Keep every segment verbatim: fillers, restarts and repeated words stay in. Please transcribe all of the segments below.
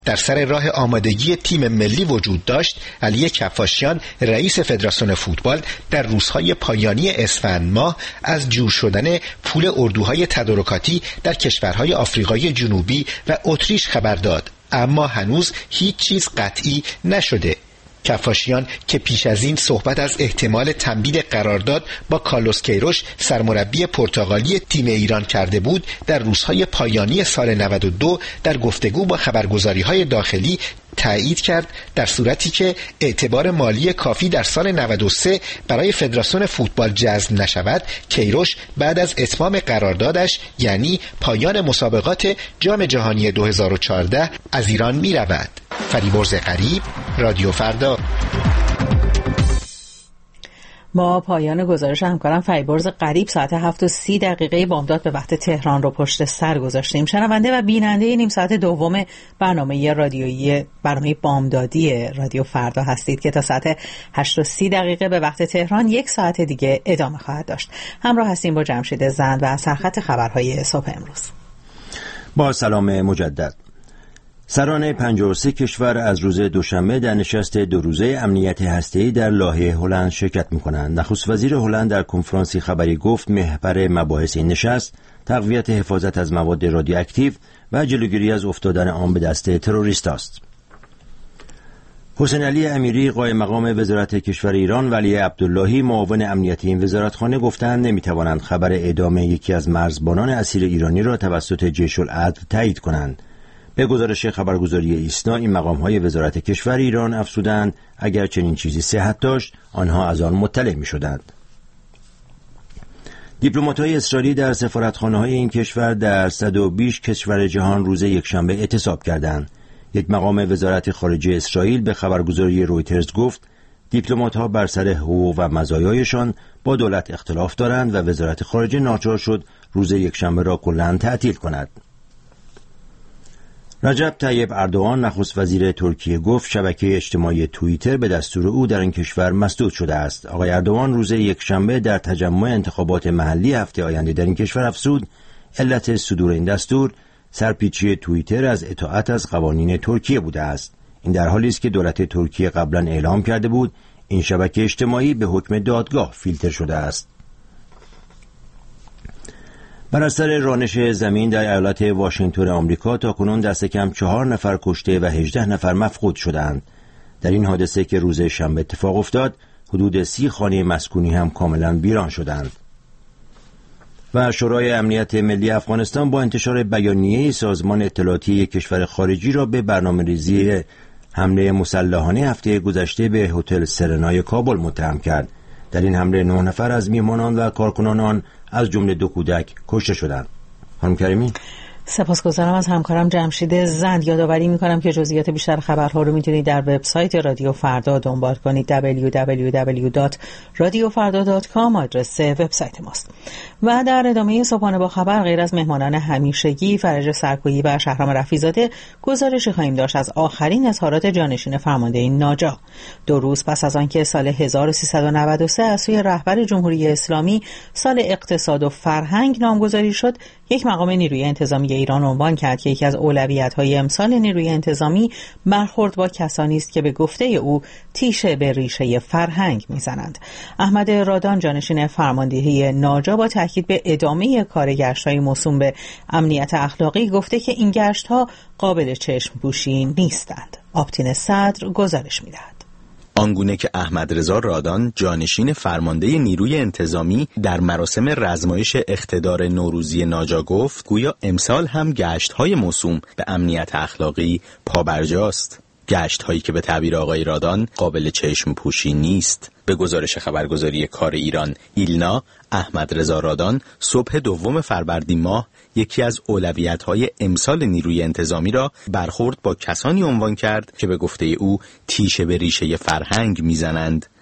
در سر راه آمادگی تیم ملی وجود داشت، علی کفاشیان رئیس فدراسیون فوتبال در روزهای پایانی اسفند ماه از جور شدن پول اردوهای تدارکاتی در کشورهای آفریقای جنوبی و اتریش خبر داد، اما هنوز هیچ چیز قطعی نشده. کفاشیان که پیش از این صحبت از احتمال تمدید قرارداد با کارلوس کیروش سرمربی پرتغالی تیم ایران کرده بود، در روزهای پایانی سال نود و دو در گفتگو با خبرگزاری‌های داخلی تایید کرد در صورتی که اعتبار مالی کافی در سال نود و سه برای فدراسیون فوتبال جذب نشود، کیروش بعد از اتمام قراردادش یعنی پایان مسابقات جام جهانی دو هزار و چهارده از ایران می رود. فریبرز غریب، رادیو فردا. ما پایان گزارش همکارم فریبرز غریب ساعت هفت و سی دقیقه بامداد به وقت تهران رو پشت سر گذاشتیم. شنونده و بیننده نیم ساعت دوم برنامه رادیویی برنامه بامدادی رادیو فردا هستید که تا ساعت هشت و سی دقیقه به وقت تهران یک ساعت دیگه ادامه خواهد داشت. همراه هستیم با جمشید زند و سرخط خبرهای صبح امروز. با سلام مجدد. سران پنجاه و سه کشور از روز دوشنبه در نشست دو روزه امنیت هسته‌ای در لاهه هلند شرکت می‌کنند. نخست وزیر هلند در کنفرانسی خبری گفت محور مباحث این نشست تقویت حفاظت از مواد رادیواکتیو و جلوگیری از افتادن آن به دست تروریست است. حسین علی امیری قائم مقام وزارت کشور ایران و علی عبداللهی معاون امنیتی این وزارتخانه گفتند نمی‌توانند خبر اعدام یکی از مرزبانان اسیر ایرانی را توسط جیش العدل تایید کنند. به گزارش خبرگزاری ایسنا این مقام‌های وزارت کشور ایران افزودند اگر چنین چیزی صحت داشت آنها از آن مطلع می‌شدند. دیپلمات‌های اسرائیلی در سفارتخانه‌های این کشور در صد و بیش کشور جهان روز یکشنبه اعتصاب کردند. یک مقام وزارت خارجه اسرائیل به خبرگزاری رویترز گفت دیپلمات‌ها بر سر حقوق و مزایایشان با دولت اختلاف دارند و وزارت خارجه ناچار شد روز یکشنبه را کلاً تعطیل کند. رجب طیب اردوغان نخست وزیر ترکیه گفت شبکه اجتماعی توییتر به دستور او در این کشور مسدود شده است. آقای اردوغان روز یکشنبه در تجمع انتخابات محلی هفته آینده در این کشور افزود علت صدور این دستور سرپیچی توییتر از اطاعت از قوانین ترکیه بوده است. این در حالی است که دولت ترکیه قبلا اعلام کرده بود این شبکه اجتماعی به حکم دادگاه فیلتر شده است. بر اثر رانش زمین در ایالت واشنگتن آمریکا تاکنون دست کم چهار نفر کشته و هجده نفر مفقود شدند. در این حادثه که روز شنبه اتفاق افتاد حدود سی خانه مسکونی هم کاملا ویران شدند. و شورای امنیت ملی افغانستان با انتشار بیانیه سازمان اطلاعاتی کشور خارجی را به برنامه‌ریزی حمله مسلحانه هفته گذشته به هتل سرنای کابل متهم کرد. در این حمله نه نفر از میهمانان و کارکنان آن از جمله دو کودک کشته شدند. خانم کریمی، سپاسگزارم از همکارم جمشید زند. یادآوری می‌کنم که جزئیات بیشتر خبرها رو می‌تونید در وبسایت رادیو فردا دنبال کنید. دبلیو دبلیو دبلیو دات رادیو فردا دات کام آدرس وبسایت ماست. و در ادامه صبحانه با خبر غیر از مهمانان همیشگی فرج سرکویی و شهرام رفیع‌زاده گزارشی خواهیم داشت از آخرین اظهارات جانشین فرمانده ناجا. دو روز پس از آنکه سال هزار و سیصد و نود و سه از سوی رهبر جمهوری اسلامی سال اقتصاد و فرهنگ نامگذاری شد، یک مقام نیروی انتظامی ایران عنوان کرد که یکی از اولویت‌های امسال نیروی انتظامی برخورد با کسانی است که به گفته او تیشه به ریشه فرهنگ می‌زنند. احمد رادان جانشین فرماندهی ناجا با تاکید به ادامه کار گشت‌های موسوم به امنیت اخلاقی گفته که این گشت‌ها قابل چشم پوشی نیستند. آبتین صدر گزارش می‌دهد. آنگونه که احمد رضا رادان جانشین فرمانده نیروی انتظامی در مراسم رزمایش اقتدار نوروزی ناجا گفت گویا امسال هم گشت‌های موسوم به امنیت اخلاقی پابرجاست، گشت‌هایی که به تعبیر آقای رادان قابل چشم پوشی نیست. به گزارش خبرگزاری کار ایران ایلنا، احمد رضا رادان صبح دوم فروردین ماه یکی از اولویت‌های امسال نیروی انتظامی را برخورد با کسانی عنوان کرد که به گفته او تیشه به ریشه فرهنگ میزنند.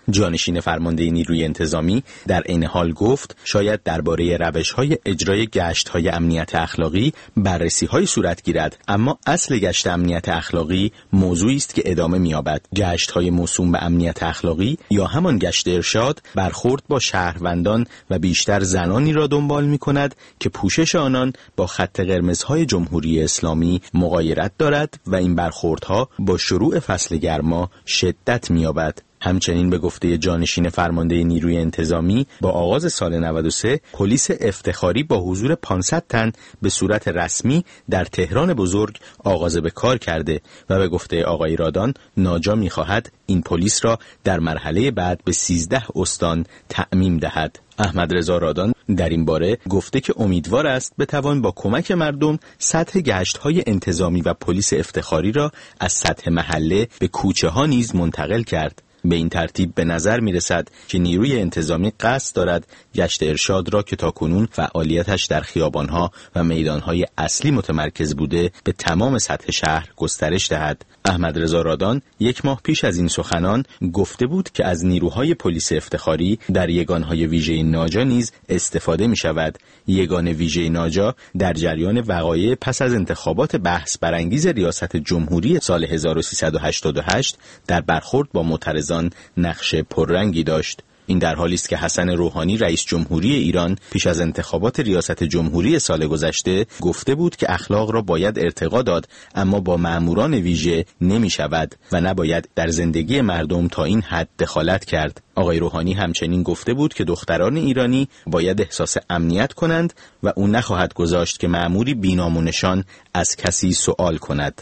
جانشین فرمانده نیروی انتظامی در عین حال گفت شاید درباره روش‌های اجرای گشت‌های امنیت اخلاقی بررسی‌های صورت گیرد، اما اصل گشت امنیت اخلاقی موضوعی است که ادامه می‌یابد. گشت‌های موسوم به امنیت اخلاقی یا همان گشت ارشاد برخورد با شهروندان و بیشتر زنانی را دنبال می‌کند که پوشش آنان با خط قرمزهای جمهوری اسلامی مغایرت دارد و این برخوردها با شروع فصل گرما شدت می‌یابد. همچنین به گفته جانشین فرمانده نیروی انتظامی با آغاز سال نود و سه پلیس افتخاری با حضور پانصد تن به صورت رسمی در تهران بزرگ آغاز به کار کرده و به گفته آقای رادان ناجا می‌خواهد این پلیس را در مرحله بعد به سیزده استان تعمیم دهد. احمد رضا رادان در این باره گفته که امیدوار است بتوان با کمک مردم سطح گشت‌های انتظامی و پلیس افتخاری را از سطح محله به کوچه‌ها نیز منتقل کرد. به این ترتیب به نظر می رسد که نیروی انتظامی قصد دارد گشت ارشاد را که تاکنون فعالیتش در خیابانها و میدانهای اصلی متمرکز بوده به تمام سطح شهر گسترش دهد. احمد رضا رادان یک ماه پیش از این سخنان گفته بود که از نیروهای پلیس افتخاری در یگانهای ویژه ناجا نیز استفاده می شود. یگان ویژه ناجا در جریان وقایع پس از انتخابات بحث برانگیز ریاست جمهوری سال هزار و سیصد و هشتاد و هشت در برخورد با معترضان نقش پررنگی داشت. این در حالی است که حسن روحانی رئیس جمهوری ایران پیش از انتخابات ریاست جمهوری سال گذشته گفته بود که اخلاق را باید ارتقا داد، اما با مأموران ویژه نمی شود و نباید در زندگی مردم تا این حد دخالت کرد. آقای روحانی همچنین گفته بود که دختران ایرانی باید احساس امنیت کنند و او نخواهد گذاشت که مأموری بی‌نام و نشان از کسی سوال کند.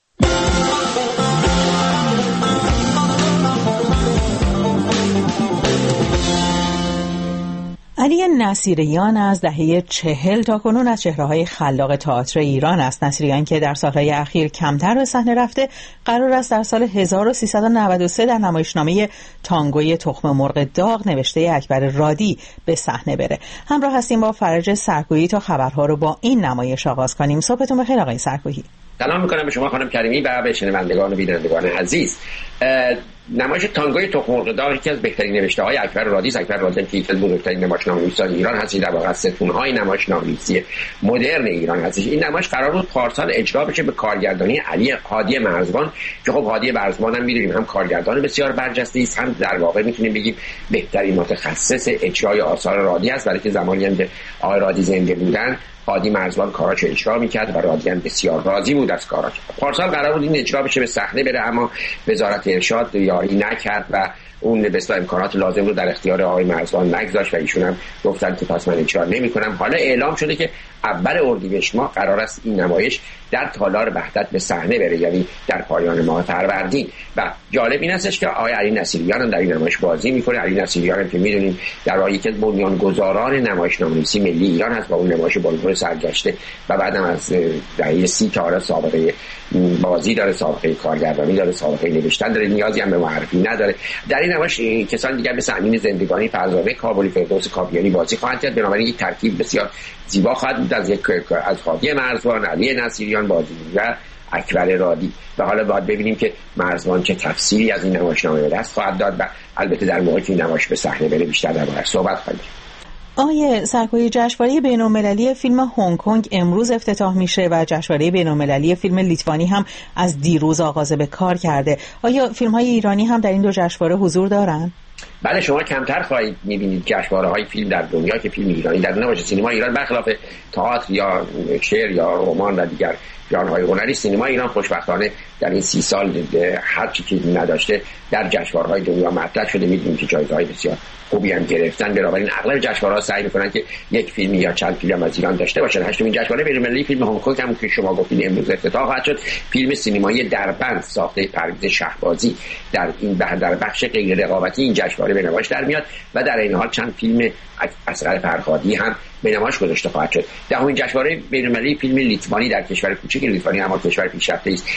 علی نصیریان از دهه چهل تا کنون از چهره‌های خلاق تئاتر ایران است. نصیریان که در سالهای اخیر کمتر به صحنه رفته، قرار است در سال هزار و سیصد و نود و سه در نمایشنامه تانگوی تخم مرغ داغ نوشته اکبر رادی به صحنه بره. همراه هستیم با فرج سرکویی تا خبرها رو با این نمایش آغاز کنیم. صبحتون بخیر آقای سرکویی. سلام میکنم به شما خانم کریمی و به شنوندگان و بینندگان عزیز. نمایش تانگوی تخم مرغ داغ یکی از بهترین نوشته های اکبر رادی است. اکبر رادی که یکی از بزرگترین نمایشنامه‌نویسان ایران هست، در واقع ستون‌های نمایشنامه‌نویسی مدرن ایران هستش. این نمایش قرار بود پارسال اجرا بشه به کارگردانی علی هادی مرزبان که خب هادی مرزبان هم می‌دونیم هم کارگردان بسیار برجسته است، هم در واقع می‌تونیم بگیم بهترین متخصص اجرای آثار رادی است، برای که زمانی هم که آقای رادی زنده بودن هادی مرزبان کاراش اجرا می‌کرد و رادی هم بسیار راضی بود از کاراش. پارسال قرار بود این اجرا بشه به صحنه بره، اما وزارت ارشاد یاری نکرد و اون به اصطلاح امکانات لازم رو در اختیار آقای مرزبان نگذاشت و ایشون هم گفتن که پس من اجرا نمی‌کنم. حالا اعلام شده که اول اردیبهشت ماه قرار است این نمایش در تالار وحدت به صحنه بره، یعنی در پایان ماه فروردین. و جالب این استش که آقای علی نصیریان هم در این نمایش بازی میکنه. علی نصیریان هم که میدونیم در واقع یکی از بنیانگذاران نمایشنامه‌نویسی ملی ایران هست با اون نمایش بلبل سرگشته و بعدم از دهه سی تا حالا سابقه بازی داره، سابقه کارگردانی داره، سابقه نوشتن داره، نیازی هم به معرفی نداره. در این نمایش کسان دیگر مثل امین زندگانی، فرزانه کابلی، فردوس کابیانی بازی خواهند کرد. بنابراین یک ترکیب بسیار زیبا خواهد بود از یک از هادی مرزبان، علی نصیریان بازی و اکبر رادی. و حالا باید ببینیم که مرزبان چه تفسیری از این نمایشنامه به دست خواهد داد و البته در موقعی که این نمایش به صحنه بره بیشتر درباره‌اش صحبت خواهیم کرد. آقای سرکویی، جشنواره بین‌المللی فیلم هنگ کنگ امروز افتتاح میشه و جشنواره بین‌المللی فیلم لیتوانی هم از دیروز آغاز به کار کرده. آیا فیلم‌های ایرانی هم در این دو جشنواره حضور دارن؟ بله، شما کمتر خواهید می‌بینید جشنواره‌های فیلم در دنیا که فیلم ایرانی در نمایش سینما ایران برخلاف تئاتر یا شعر یا رمان و دیگر ژانرهای هنری، سینما ایران خوشبختانه در این سی سال هر چی که نداشته در جشنواره‌های دنیا مطرح شده. می‌دونیم که جایزه‌های بسیار خوبی هم گرفتن. بنابراین اغلب جشنواره‌ها سعی می‌کنن که یک فیلم یا چند فیلم از ایران داشته باشن. هشتمین جشنواره بین‌المللی فیلم هنگ کنگ هم که شما گفتید امروز افتتاح خواهد شد. فیلم سینمایی دربند ساخته پرویز شهبازی در این در بخش غیر رقابتی این جشنواره به نمایش در میاد و در این حال چند فیلم اصغر فرهادی هم به نمایش گذاشته خواهد شد. دهمین جشنواره بین‌المللی فیلم لیتوانی در کشور کوچک لیتوانی، اما کشور پیشرفته است،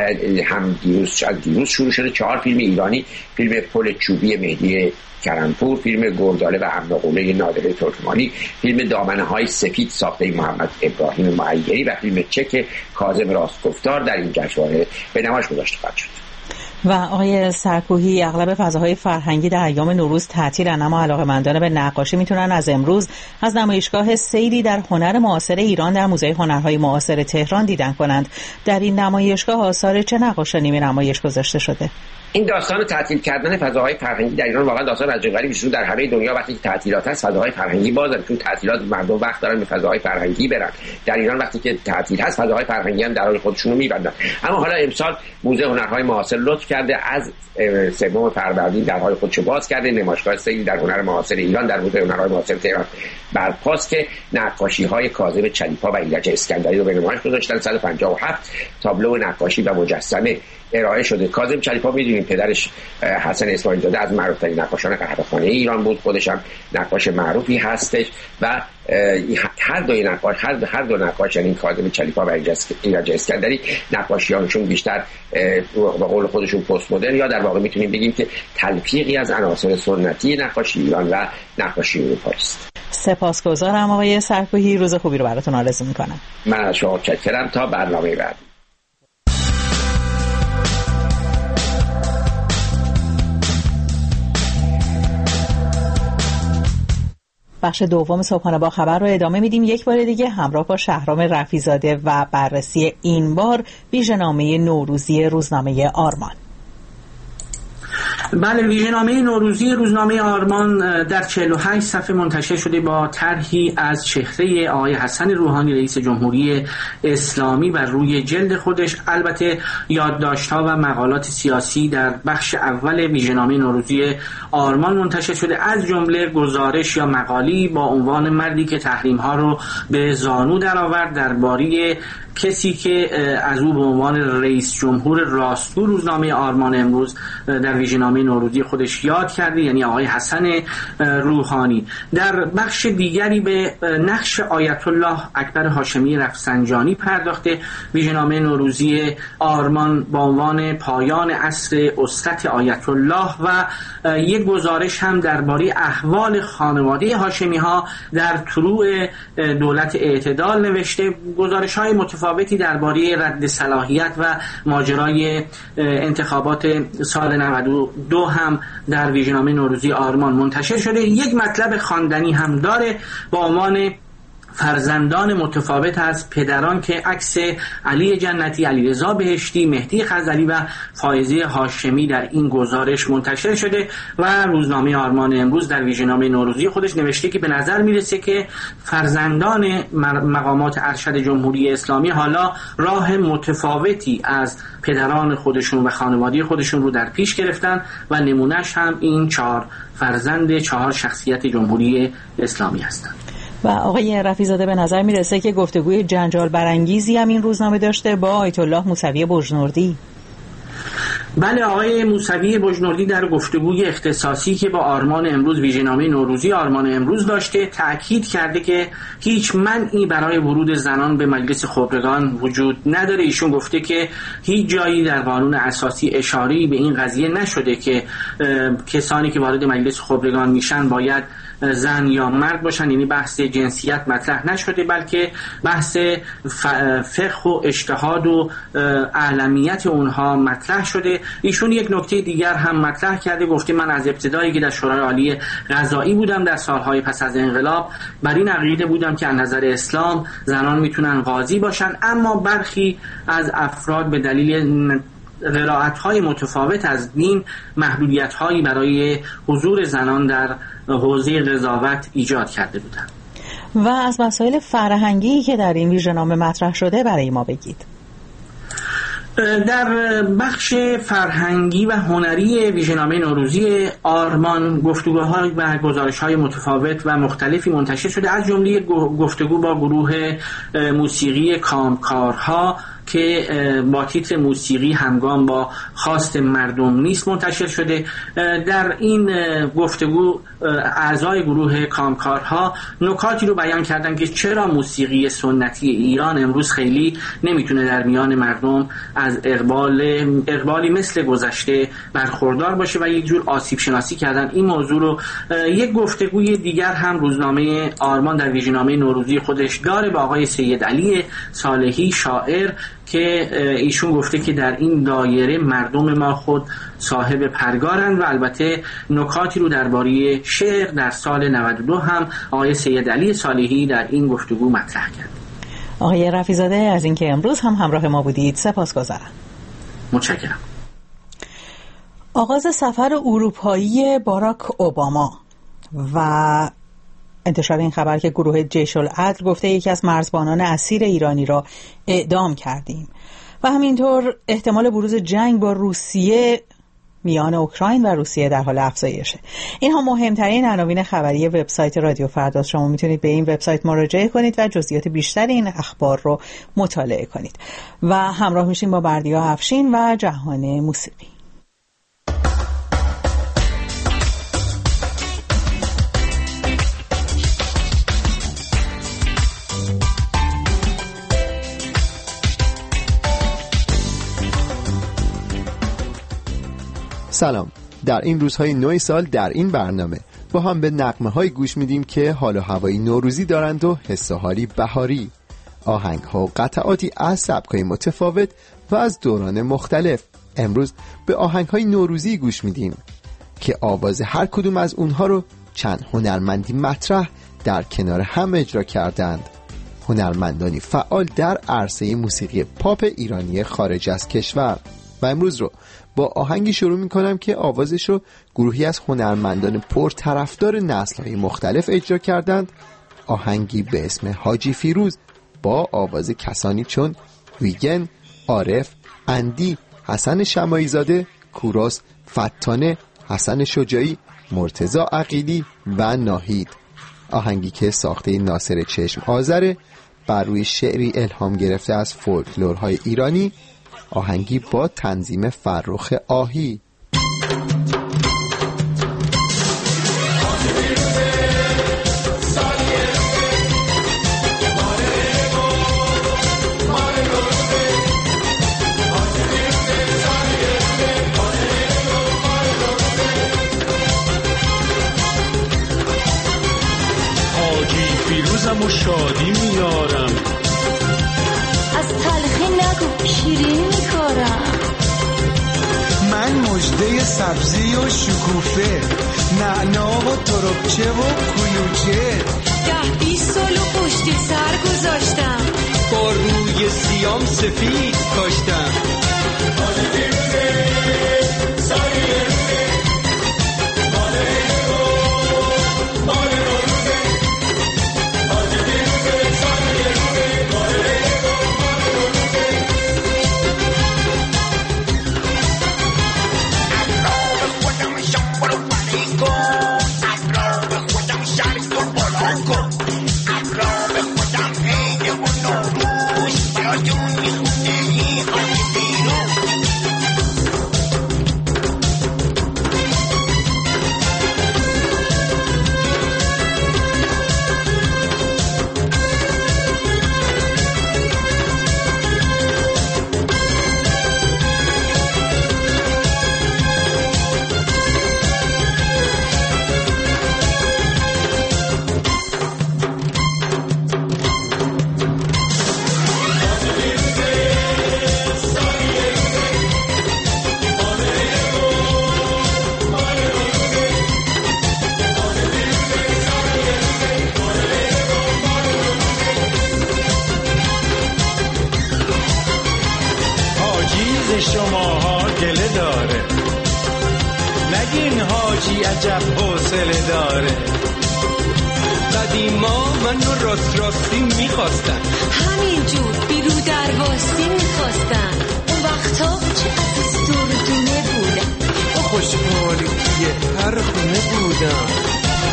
هم دیروز از دیروز شروع شده. چهار فیلم ایرانی: فیلم پل چوبی مهدی کرمپور، فیلم گرداله و امناقوله نادره ترکمانی، فیلم دامنه‌های سفید ساخته محمد ابراهیم معیری و فیلم چک کاظم راستگفتار در این جشنواره به نمایش گذاشته خواهد شد. و آقای سرکوهی، اغلب فضاهای فرهنگی در ایام نوروز تعطیلن، اما علاقه‌مندان به نقاشی میتونن از امروز از نمایشگاه سیری در هنر معاصر ایران در موزه هنرهای معاصر تهران دیدن کنند. در این نمایشگاه آثار چه نقاشانی به نمایش گذاشته شده؟ این داستان تعطیل کردن فضاهای فرهنگی در ایران واقعا داستان عجیب غریبی شده. در همه دنیا وقتی تعطیلات هست فضاهای فرهنگی بازن، چون تعطیلات مردم وقت دارن به فضاهای فرهنگی برن. در ایران وقتی که تعطیل هست فضاهای فرهنگی هم درون خودشون رو میبندن. اما حالا امسال موزه هنرهای معاصر لطف کرده از سوم فروردین درهای خودشو باز کرده. نمایشگاه سیری در هنر معاصر ایران در موزه هنرهای معاصر تهران برپاست که نقاشی‌های کاظم چلیپا و ایرج اسکندری رو به نمایش گذاشتن. صد و پنجاه و هفت تابلو نقاشی و مجسمه ارائه شده. کاظم چلیپا میدونیم پدرش حسن اسماعیل زاده از معروف‌ترین نقاشان قهوه‌خانه ایران بود، خودش هم نقاش معروفی هستش و هر دو نقاش هر هر دو نقاش یعنی کاظم چلیپا و ایرج اسکندری نقاشی‌هاشون بیشتر به قول خودشون پست مدرن یا در واقع میتونیم بگیم که تلفیقی از عناصر سنتی نقاشی ایران و نقاشی اروپایی است. سپاسگزارم آقای سرکوهی، روز خوبی رو براتون آرزو می‌کنم. من از شما متشکرم. تا برنامه بعد. بخش دوم صبحانه با خبر رو ادامه میدیم. یک بار دیگه همراه با شهرام رفیع‌زاده و بررسی این بار ویژه‌نامه نوروزی روزنامه آرمان. بله، ویژه‌نامه نوروزی روزنامه آرمان در چهل و هشت صفحه منتشر شده با طرحی از چهره آقای حسن روحانی رئیس جمهوری اسلامی بر روی جلد خودش. البته یادداشت‌ها و مقالات سیاسی در بخش اول ویژه‌نامه نوروزی آرمان منتشر شده، از جمله گزارش یا مقالی با عنوان مردی که تحریم‌ها رو به زانو درآورد درباره کسی که از او به عنوان رئیس جمهور راستگو روزنامه آرمان امروز در ویژه‌نامه نوروزی خودش یاد کرده، یعنی آقای حسن روحانی. در بخش دیگری به نقش آیت الله اکبر هاشمی رفسنجانی پرداخته. ویژه‌نامه نوروزی آرمان با عنوان پایان عصر اسرت آیت الله و یک گزارش هم درباره احوال خانواده هاشمی ها در طلوع دولت اعتدال نوشته. گزارش‌های متفاوتی درباره رد صلاحیت و ماجرای انتخابات سال نود و دو هم در ویژه‌نامه نوروزی آرمان منتشر شده. یک مطلب خواندنی هم داره با عنوان فرزندان متفاوت از پدران که عکس علی جنتی، علیرضا بهشتی، مهدی خزعلی و فائزه هاشمی در این گزارش منتشر شده و روزنامه آرمان امروز در ویژه‌نامه نوروزی خودش نوشته که به نظر میرسه که فرزندان مقامات ارشد جمهوری اسلامی حالا راه متفاوتی از پدران خودشون و خانواده خودشون رو در پیش گرفتن و نمونهش هم این چهار فرزند چهار شخصیت جمهوری اسلامی هستند. و آقای رفیع‌زاده به نظر میرسه که گفتگوی جنجال برانگیزی هم این روزنامه داشته با آیت الله موسوی بجنوردی. بله، آقای موسوی بجنوردی در گفتگوی اختصاصی که با آرمان امروز ویژه‌نامه نوروزی آرمان امروز داشته تأکید کرده که هیچ منعی برای ورود زنان به مجلس خبرگان وجود نداره. ایشون گفته که هیچ جایی در قانون اساسی اشاره‌ای به این قضیه نشده که کسانی که وارد مجلس خبرگان میشن باید زن یا مرد باشن، یعنی بحث جنسیت مطرح نشده، بلکه بحث فقه و اجتهاد و اعلمیت اونها مطرح شده. ایشون یک نکته دیگر هم مطرح کرده، گفته من از ابتدایی که در شورای عالی قضایی بودم در سالهای پس از انقلاب بر این عقیده بودم که از نظر اسلام زنان میتونن قاضی باشن، اما برخی از افراد به دلیل قرائت‌های متفاوت از دین محدودیت‌هایی برای حضور زنان در حوزه قضاوت ایجاد کرده بودند. و از مسائل فرهنگی که در این ویژه‌نامه مطرح شده برای ما بگید. در بخش فرهنگی و هنری ویژه‌نامه نوروزی آرمان گفتگوها و گزارش‌های متفاوت و مختلفی منتشر شده، از جمله گفتگو با گروه موسیقی کامکارها که با تیتر موسیقی همگام با خواست مردم نیست منتشر شده. در این گفتگو اعضای گروه کامکارها نکاتی رو بیان کردن که چرا موسیقی سنتی ایران امروز خیلی نمیتونه در میان مردم از اقبال اقبالی مثل گذشته برخوردار باشه و یک جور آسیب شناسی کردن این موضوع رو. یک گفتگوی دیگر هم روزنامه آرمان در ویژه‌نامه نوروزی خودش داره با آقای سید علی صالحی شاعر که ایشون گفته که در این دایره مردم ما خود صاحب پرگارن و البته نکاتی رو درباره شعر در سال نود و دو هم آقای سید علی صالحی در این گفتگو مطرح کرد. آقای رفیع‌زاده از اینکه امروز هم همراه ما بودید سپاسگزارم. متشکرم. آغاز سفر اروپایی باراک اوباما و انتشار این خبر که گروه جیش العدل گفته یکی از مرزبانان اسیر ایرانی را اعدام کردیم و همینطور احتمال بروز جنگ با روسیه میان اوکراین و روسیه در حال افزایشه. اینها مهمترین عناوین خبری وبسایت رادیو فردا. شما میتونید به این وبسایت مراجعه کنید و جزئیات بیشتر این اخبار رو مطالعه کنید و همراه میشیم با بردیا افشین و جهان موسیقی. سلام. در این روزهای نو سال در این برنامه با هم به نغمه های گوش میدیم که حال و هوایی نوروزی دارند و حس و حالی بهاری، آهنگ ها و قطعاتی از سبک‌های متفاوت و از دوران مختلف. امروز به آهنگ های نوروزی گوش میدیم که آواز هر کدوم از اونها رو چند هنرمندی مطرح در کنار هم اجرا کردند، هنرمندانی فعال در عرصه موسیقی پاپ ایرانی خارج از کشور. و امروز رو با آهنگی شروع میکنم که آوازش رو گروهی از هنرمندان پرطرفدار نسل‌های مختلف اجرا کردند، آهنگی به اسم حاجی فیروز با آواز کسانی چون ویگن، عارف، اندی، حسن شماعی زاده، کوروس، فتانه، حسن شجاعی، مرتضی عقیلی و ناهید. آهنگی که ساخته ناصر چشم آذره، بر روی شعری الهام گرفته از فولکلورهای ایرانی، آهنگی با تنظیم فرخ آهی. حاجی فیروزم و شادی میارم، از تلخی نگو شیرین میکارم. من مژده سبزی و شکوفه، نعنا و تربچه و کلوچه، ده بیست سال و پشت سر گذاشتم، با روی سیام سفید کاشتم. شماها گله داره، نگین حاجی عجب حوصله داره. قدیما منو راست راستی میخواستن، همینجور بیرو درباستی میخواستن. اون وقتا چه عزیز دردونه بودن، خوشحالی یه هر خونه بودن.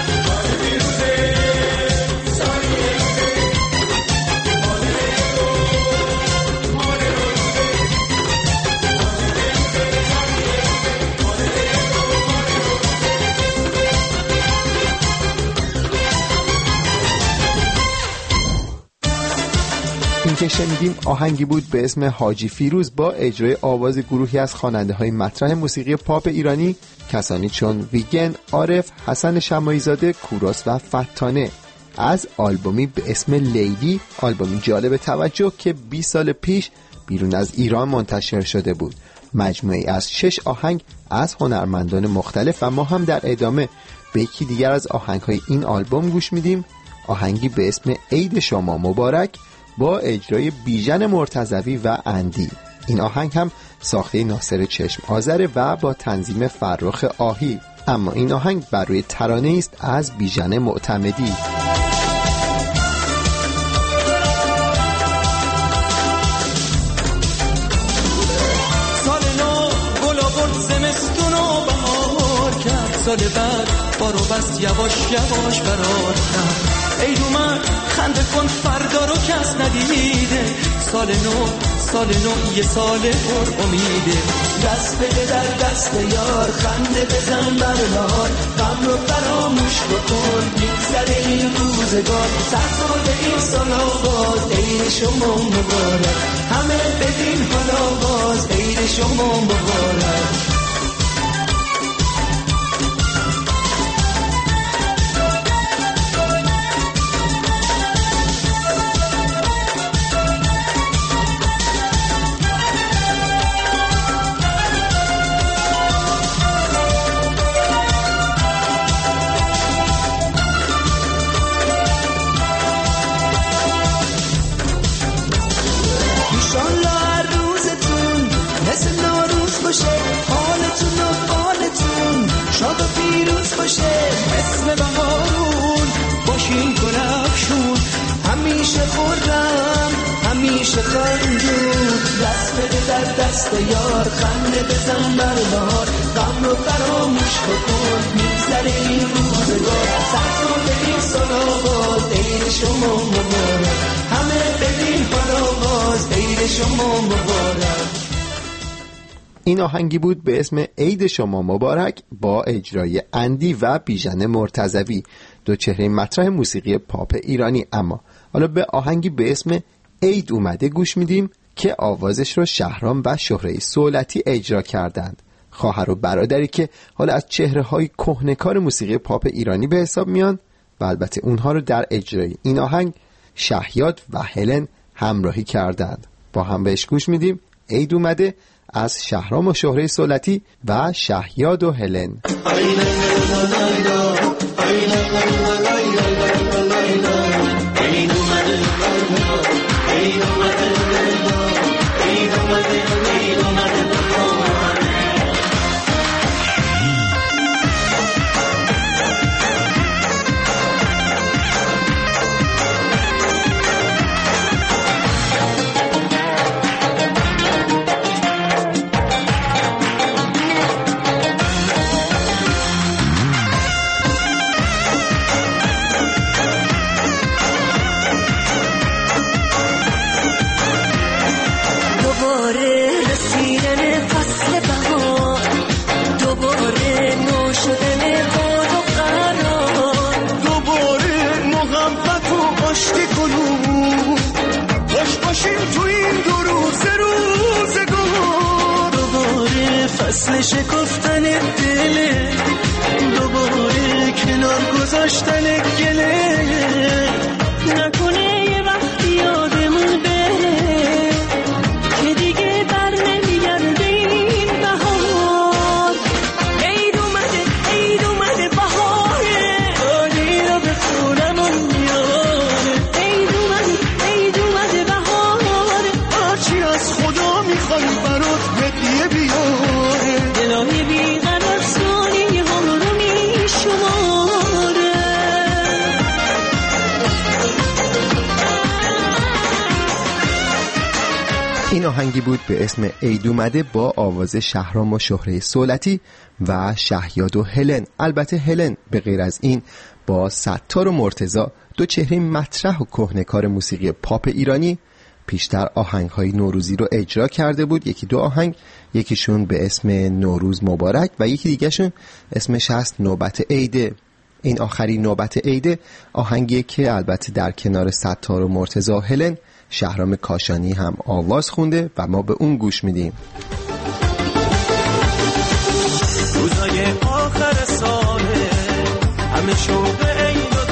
این که شنیدیم آهنگی بود به اسم حاجی فیروز با اجرای آواز گروهی از خواننده های مطرح موسیقی پاپ ایرانی، کسانی چون ویگن، عارف، حسن شماعی زاده، کوروس و فتانه، از آلبومی به اسم لیلی، آلبومی جالب توجه که بیست سال پیش بیرون از ایران منتشر شده بود. مجموعی از شش آهنگ از هنرمندان مختلف و ما هم در ادامه به یکی دیگر از آهنگ‌های این آلبوم گوش میدیم. آهنگی به اسم عید شما مبارک با اجرای بیژن مرتضوی و اندی. این آهنگ هم ساخته ناصر چشم آذره و با تنظیم فرخ آهی، اما این آهنگ بر روی ترانه است از بیژن معتمدی. سال نو گل آورد زمستون و بهار کرد، سال بعد بارو بس یواش یواش برات کرد. ای اومد خنده کن فردا رو کس ندیده، سال نو سال نو یه سال پر امیده. دست بده در دست یار، خنده بزن بر بهار، غم رو فراموش بکن میگذره این روزگار. سرسال این سال آغاز عید شما مبارک، همه بدین حال آغاز عید شما مبارک. حالتون و حالتون شاد و پیروز باشه، مثل بهارون باشین گلفشون، همیشه خورم همیشه خندون. دست بده در دست یار، خنده بزن بر بهار، غم رو فراموش بکن میگذره این روزگار. سرسال این سال آغاز عید شما مبارک، همه بدین حال آغاز عید شما مبارک. این آهنگی بود به اسم عید شما مبارک با اجرای اندی و بیژن مرتضوی، دو چهره مطرح موسیقی پاپ ایرانی. اما حالا به آهنگی به اسم عید اومده گوش میدیم که آوازش رو شهرام و شهره صولتی اجرا کردند، خواهر و برادری که حالا از چهره‌های کهنه‌کار موسیقی پاپ ایرانی به حساب میان و البته اونها رو در اجرای این آهنگ شهیاد و هلن همراهی کردند. با هم بهش گوش میدیم. عید اومده از شهرام و شهره صولتی و شهیاد و هلن. فصل شکفتن دله، دوباره کنار گذاشتن گله، نکنه یه وقتی یادمون بره که دیگه بر نمیگرده این بهار. عید اومده عید اومده بهاره، عالی رو به خونمون میاره. عید اومده عید اومده بهاره، هرچی از خدا میخوای برات هدیه بیاره. دلای بیقرار ثانیه ها رو میشماره. این آهنگی بود به اسم عید اومده با آواز شهرام و شهره صولتی و شهیاد و هلن. البته هلن به غیر از این با ستار و مرتضی، دو چهره مطرح و کهنه‌کار موسیقی پاپ ایرانی، پیشتر آهنگ‌های نوروزی رو اجرا کرده بود. یکی دو آهنگ، یکیشون به اسم نوروز مبارک و یکی دیگهشون اسمش هست نوبت عیده. این آخرین نوبت عیده آهنگی که البته در کنار ستار و مرتضی و هلن شهرام کاشانی هم آواز خونده و ما به اون گوش میدیم. روزای آخر ساله همه شوق عید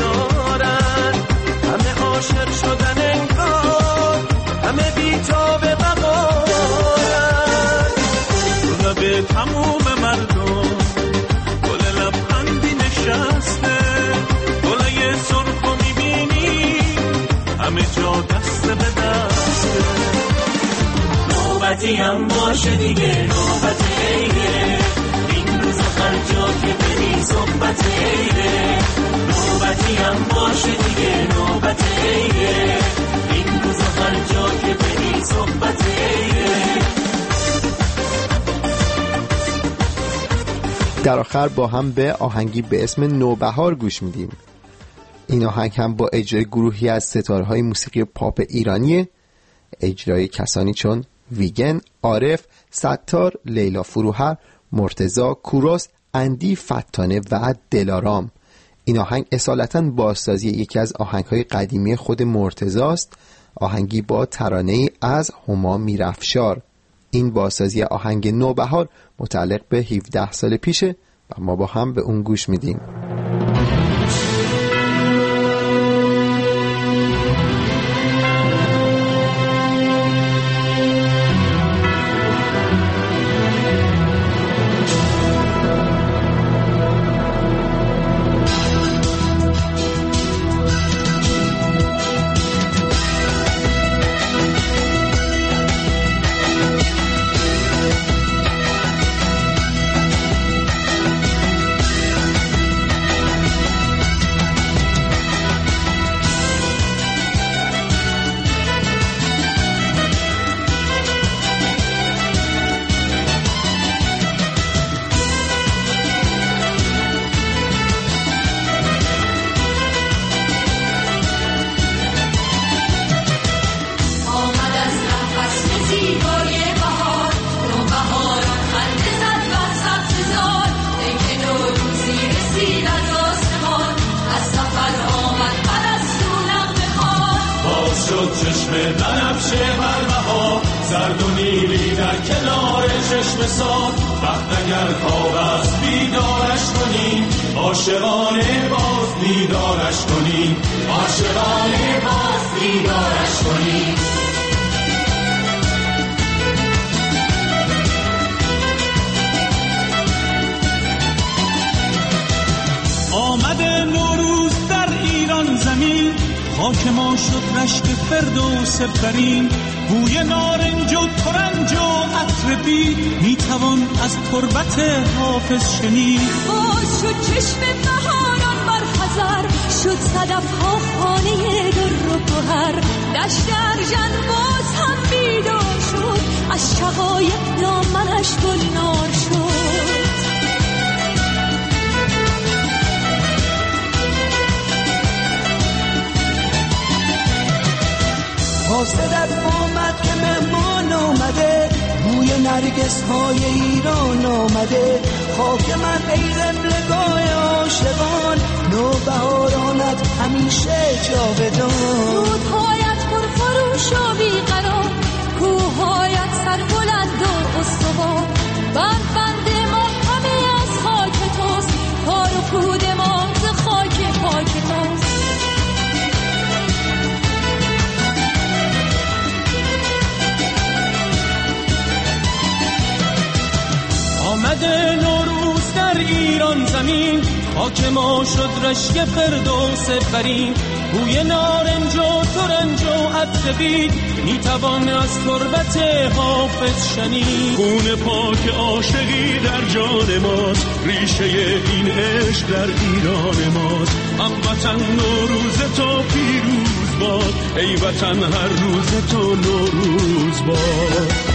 دارن، همه عاشق شدن انگار، همه بی‌تاب بقا به تموم مردم. گل لبخندی نشسته گلای سرخو میبینی همه جا دست به دسته. نوبتی هم باشه دیگه نوبت عیده، این روز هر جا که بری صحبت عیده. نوبتی هم باشه دیگه نوبت عیده، این روز هر جا که بری صحبت عیده. در آخر با هم به آهنگی به اسم نوبهار گوش میدیم. این آهنگ هم با اجرای گروهی از ستاره‌های موسیقی پاپ ایرانیه، اجرای کسانی چون ویگن، عارف، ستار، لیلا فروهر، مرتضی، کوروس، اندی فتانه و دلارام. این آهنگ اصالتاً بازسازی یکی از آهنگ‌های قدیمی خود مرتضی است، آهنگی با ترانه‌ای از هما میرافشار. این بازسازی آهنگ نوبهار متعلق به هفده سال پیشه و ما با هم به اون گوش میدیم. چشم بنفشه بر بها زرد و نیلی در کنار چشم ساد. وقت اگر خواب است بیدارش کنیم، عاشقانه باز بیدارش کنیم، عاشقانه باز بیدارش کنیم. آمده نوروز در ایران زمین، خاک ما شد رشک فردوس برین. بوی نارنج و ترنج و عطر بید، میتوان از تربت حافظ شنید. باز شد چشم بهاران بر خزر، شد صدف ها خانه در و گوهر. دشت ارژن باز هم بیدار شد، از شقایق دامنش گلنار شد. حاسدت آمد که مهمان آمده، بوی نرگس های ایران آمده. خاک من ای قبلگاه عاشقان، نوبهارانت همیشه جاودان. رودهایت پرفروش و بیقرار، کوههایت سربلند و استوار. بند بند ما همه از خاک توست، کار و پود ما ز خاک پاک توست. آمده نوروز در ایران زمین، خاک ما شد رشک فردوس برین. بوی نارنج و ترنج و عطر بید، میتوان از تربت حافظ شنید. خون پاک عاشقی در جان ماست، ریشه این عشق در ایران ماست. هموطن نوروز تو پیروز باد، ای وطن هر روز تو نوروز باد.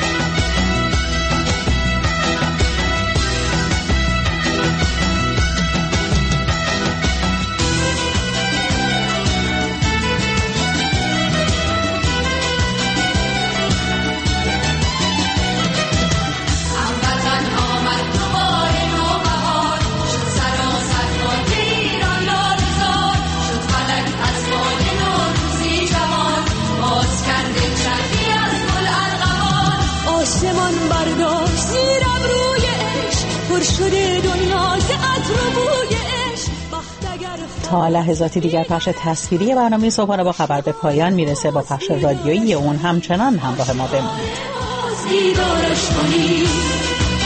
تا لحظاتی دیگر پخش تصویری برنامه صبحانه با خبر به پایان میرسه. با پخش رادیویی اون همچنان همراه ما بمونید.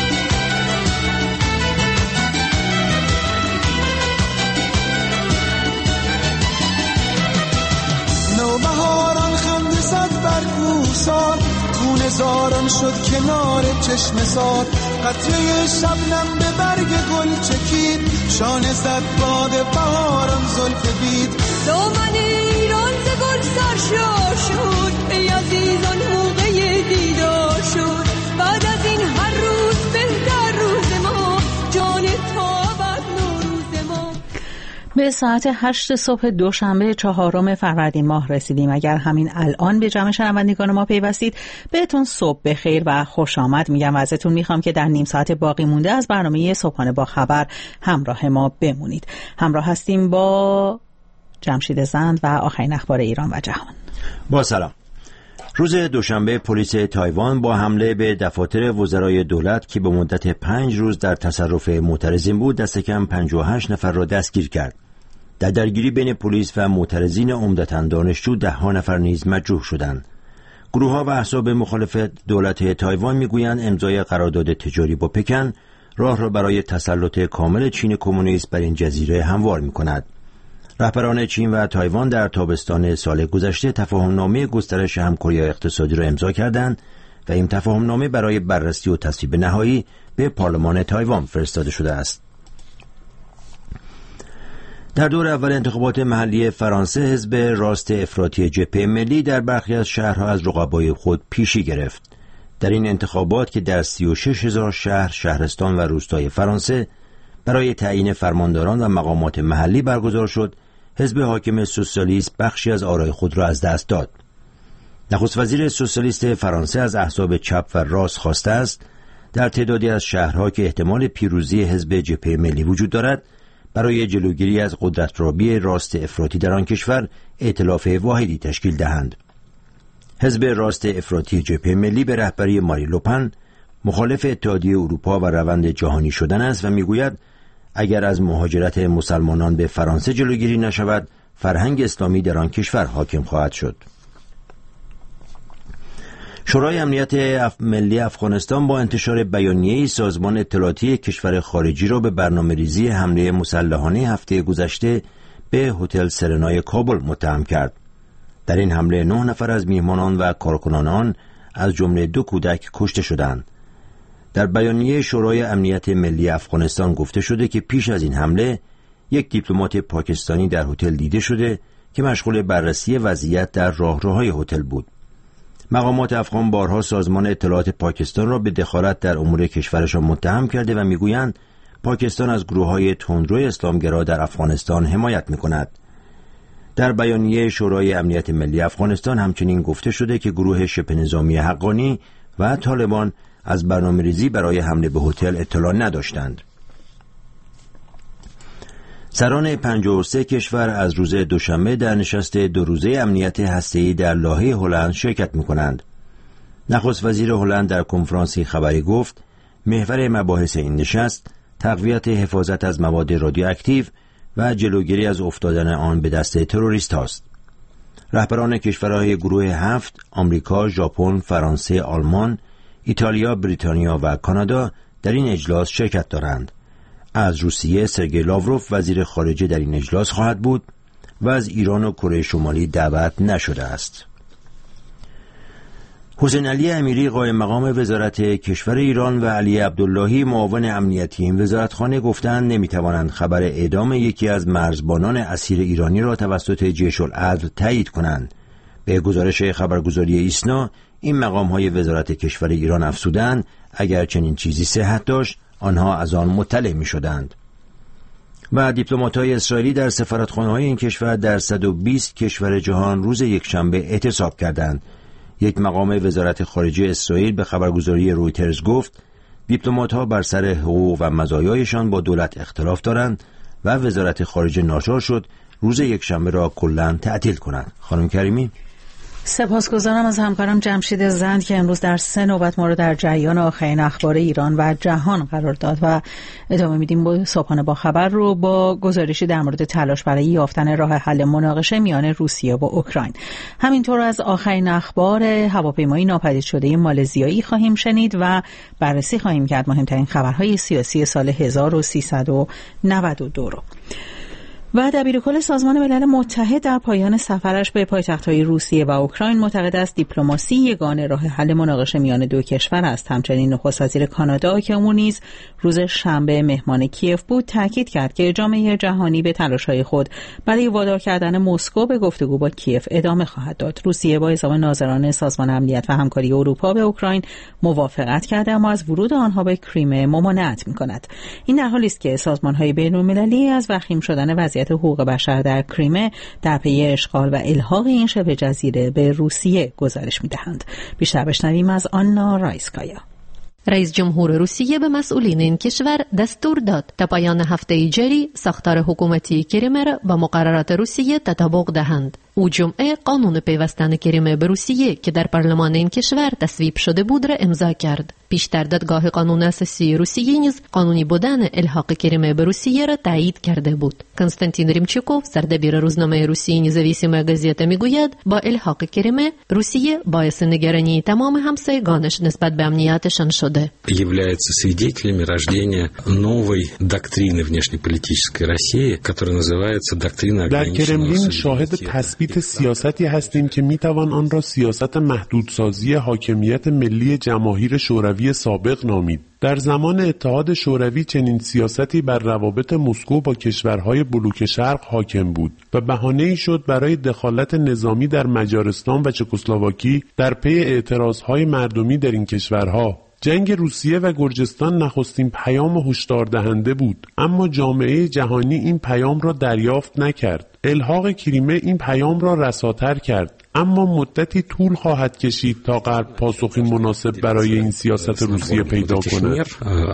شد کنار چشم سار، قطره شبنم به برگ گل چکید، شانه زد باد بهاران زلف بید. دامن ایران ز گل سرشار شد، ای عزیزان موقع دیدار شد. بعد از این هر روز بهتر روز ما، جان تابد نوروز ما. به ساعت هشت صبح دوشنبه چهارم فروردین ماه رسیدیم. اگر همین الان به جمع شنوندگان ما پیوستید، بهتون صبح بخیر و خوش آمد میگم و ازتون میخوام که در نیم ساعت باقی مونده از برنامه صبحانه با خبر همراه ما بمونید. همراه هستیم با جمشید زند و آخرین اخبار ایران و جهان. با سلام. روز دوشنبه پلیس تایوان با حمله به دفاتر وزرای دولت که به مدت پنج روز در تصرف معترضین بود، دست کم پنجاه و هشت نفر را دستگیر کرد. در درگیری بین پلیس و معترضین عمدتاً دانشجو، ده ها نفر نیز مجروح شدند. گروه‌ها و احزاب مخالف دولت تایوان میگویند امضای قرارداد تجاری با پکن راه را برای تسلط کامل چین کمونیست بر این جزیره هموار می‌کند. رهبران چین و تایوان در تابستان سال گذشته تفاهمنامه گسترش همکاری اقتصادی را امضا کردند و این تفاهمنامه برای بررسی و تصویب نهایی به پارلمان تایوان فرستاده شده است. در دور اول انتخابات محلی فرانسه، حزب راست افراطی جبهه ملی در برخی از شهرها از رقبای خود پیشی گرفت. در این انتخابات که در سی و شش هزار شهر، شهرستان و روستای فرانسه برای تعیین فرمانداران و مقامات محلی برگزار شد، حزب حاکم سوسیالیست بخشی از آرای خود را از دست داد. نخست وزیر سوسیالیست فرانسه از احزاب چپ و راست خواسته است در تعدادی از شهرها که احتمال پیروزی حزب جبهه ملی وجود دارد، برای جلوگیری از قدرت‌یابی راست افراطی در آن کشور ائتلاف واحدی تشکیل دهند. حزب راست افراطی جبهه ملی به رهبری ماری لوپن مخالف اتحادیه اروپا و روند جهانی شدن است و میگوید اگر از مهاجرت مسلمانان به فرانسه جلوگیری نشود، فرهنگ اسلامی در آن کشور حاکم خواهد شد. شورای امنیت اف... ملی افغانستان با انتشار بیانیه‌ای سازمان اطلاعاتی کشور خارجی را به برنامه‌ریزی حمله مسلحانه هفته گذشته به هتل سرنای کابل متهم کرد. در این حمله نه نفر از میهمانان و کارکنان آن از جمله دو کودک کشته شدند. در بیانیه شورای امنیت ملی افغانستان گفته شده که پیش از این حمله یک دیپلمات پاکستانی در هتل دیده شده که مشغول بررسی وضعیت در راهروهای هتل بود. مقامات افغان بارها سازمان اطلاعات پاکستان را به دخالت در امور کشورشان متهم کرده و میگویند پاکستان از گروه‌های تندرو اسلامگرا در افغانستان حمایت می‌کند. در بیانیه شورای امنیت ملی افغانستان همچنین گفته شده که گروه شبه نظامی حقانی و طالبان از برنامه‌ریزی برای حمله به هتل اطلاع نداشتند. سران پنجاه و سه کشور از روز دوشنبه در نشست دو روزه امنیت هسته‌ای در لاهه هلند شرکت می‌کنند. نخست وزیر هلند در کنفرانسی خبری گفت محور مباحث این نشست تقویت حفاظت از مواد رادیواکتیو و جلوگیری از افتادن آن به دست تروریست است. رهبران کشورهای گروه هفت، آمریکا، ژاپن، فرانسه، آلمان، ایتالیا، بریتانیا و کانادا در این اجلاس شرکت دارند. از روسیه سرگئی لاوروف وزیر خارجه در این اجلاس خواهد بود و از ایران و کره شمالی دعوت نشده است. حسین علی امیری قائم مقام وزارت کشور ایران و علی عبداللهی معاون امنیتی این وزارتخانه گفتند نمیتوانند خبر اعدام یکی از مرزبانان اسیر ایرانی را توسط جیش العدل تایید کنند. به گزارش خبرگزاری ایسنا این مقام‌های وزارت کشور ایران افزودند اگر چنین چیزی صحت داشت آنها از آن مطلع می‌شدند. و دیپلمات‌های اسرائیلی در سفارتخانه‌های این کشور در صد و بیست کشور جهان روز یکشنبه اعتصاب کردند. یک مقام وزارت خارجه اسرائیل به خبرگزاری رویترز گفت دیپلمات‌ها بر سر حقوق و مزایایشان با دولت اختلاف دارند و وزارت خارجه ناچار شد روز یکشنبه را کلاً تعطیل کنند. خانم کریمی، سپاسگزارم از همکارم جمشید زند که امروز در سه نوبت ما رو در جریان آخرین اخبار ایران و جهان قرار داد و ادامه میدیم با صبحانه با خبر رو با گزارشی در مورد تلاش برای یافتن راه حل مناقشه میان روسیه و اوکراین. همینطور از آخرین اخبار هواپیمای ناپدید شده مالزیایی خواهیم شنید و بررسی خواهیم کرد مهمترین خبرهای سیاسی سال هزار و سیصد و نود و دو رو. و دبیرکل سازمان ملل متحد در پایان سفرش به پایتخت‌های روسیه و اوکراین معتقد است دیپلماسی یگانه راه حل مناقشه میان دو کشور است. همچنین نخست وزیر کانادا که او نیز روز شنبه مهمان کیف بود تاکید کرد که جامعه جهانی به تلاش‌های خود برای وادار کردن مسکو به گفتگو با کیف ادامه خواهد داد. روسیه با اعزام ناظران سازمان امنیت و همکاری اروپا به اوکراین موافقت کرده اما از ورود آنها به کریمه ممانعت می‌کند. این در حالی است که سازمان‌های بین‌المللی از وخیم شدن وضعیت حقوق بشر در کریمه در پی اشغال و الحاق این شبه جزیره به روسیه گزارش می‌دهند. بیشتر بشنویم از آنا رایسکایا. رئیس جمهور روسیه به مسئولین این کشور دستور داد تا پایان هفته جاری ساختار حکومتی کریمه را با مقررات روسیه تطابق دهند. او جمعه قانون پیوستن کریمه به روسیه که در پارلمان این کشور تصویب شده بود را امضا کرد. پیشتر دادگاه قانون اساسی روسیه نیز قانونی بودن الحاق کریمه به روسیه را تایید کرده بود. کنستانتین ریمچوکوف سردبیر روزنامه روسیه نزاویسیمه گازета میگوید با الحاق کریمه روسیه باعث نگرانی تمام همسایگانش نسبت به امنیتشان شده. является свидетелями рождения новой доктрины внешнеполитической России, которая называется доктрина ограниченного بیت سیاستی هستیم که میتوان آن را سیاست محدودسازی حاکمیت ملی جماهیر شوروی سابق نامید. در زمان اتحاد شوروی چنین سیاستی بر روابط مسکو با کشورهای بلوک شرق حاکم بود و بهانه‌ای شد برای دخالت نظامی در مجارستان و چکسلواکی در پی اعتراضهای مردمی در این کشورها. جنگ روسیه و گرجستان نخستین پیام هشدار دهنده بود، اما جامعه جهانی این پیام را دریافت نکرد. الحاق کریمه این پیام را رساتر کرد، اما مدتی طول خواهد کشید تا غرب پاسخی مناسب برای این سیاست روسیه پیدا کند.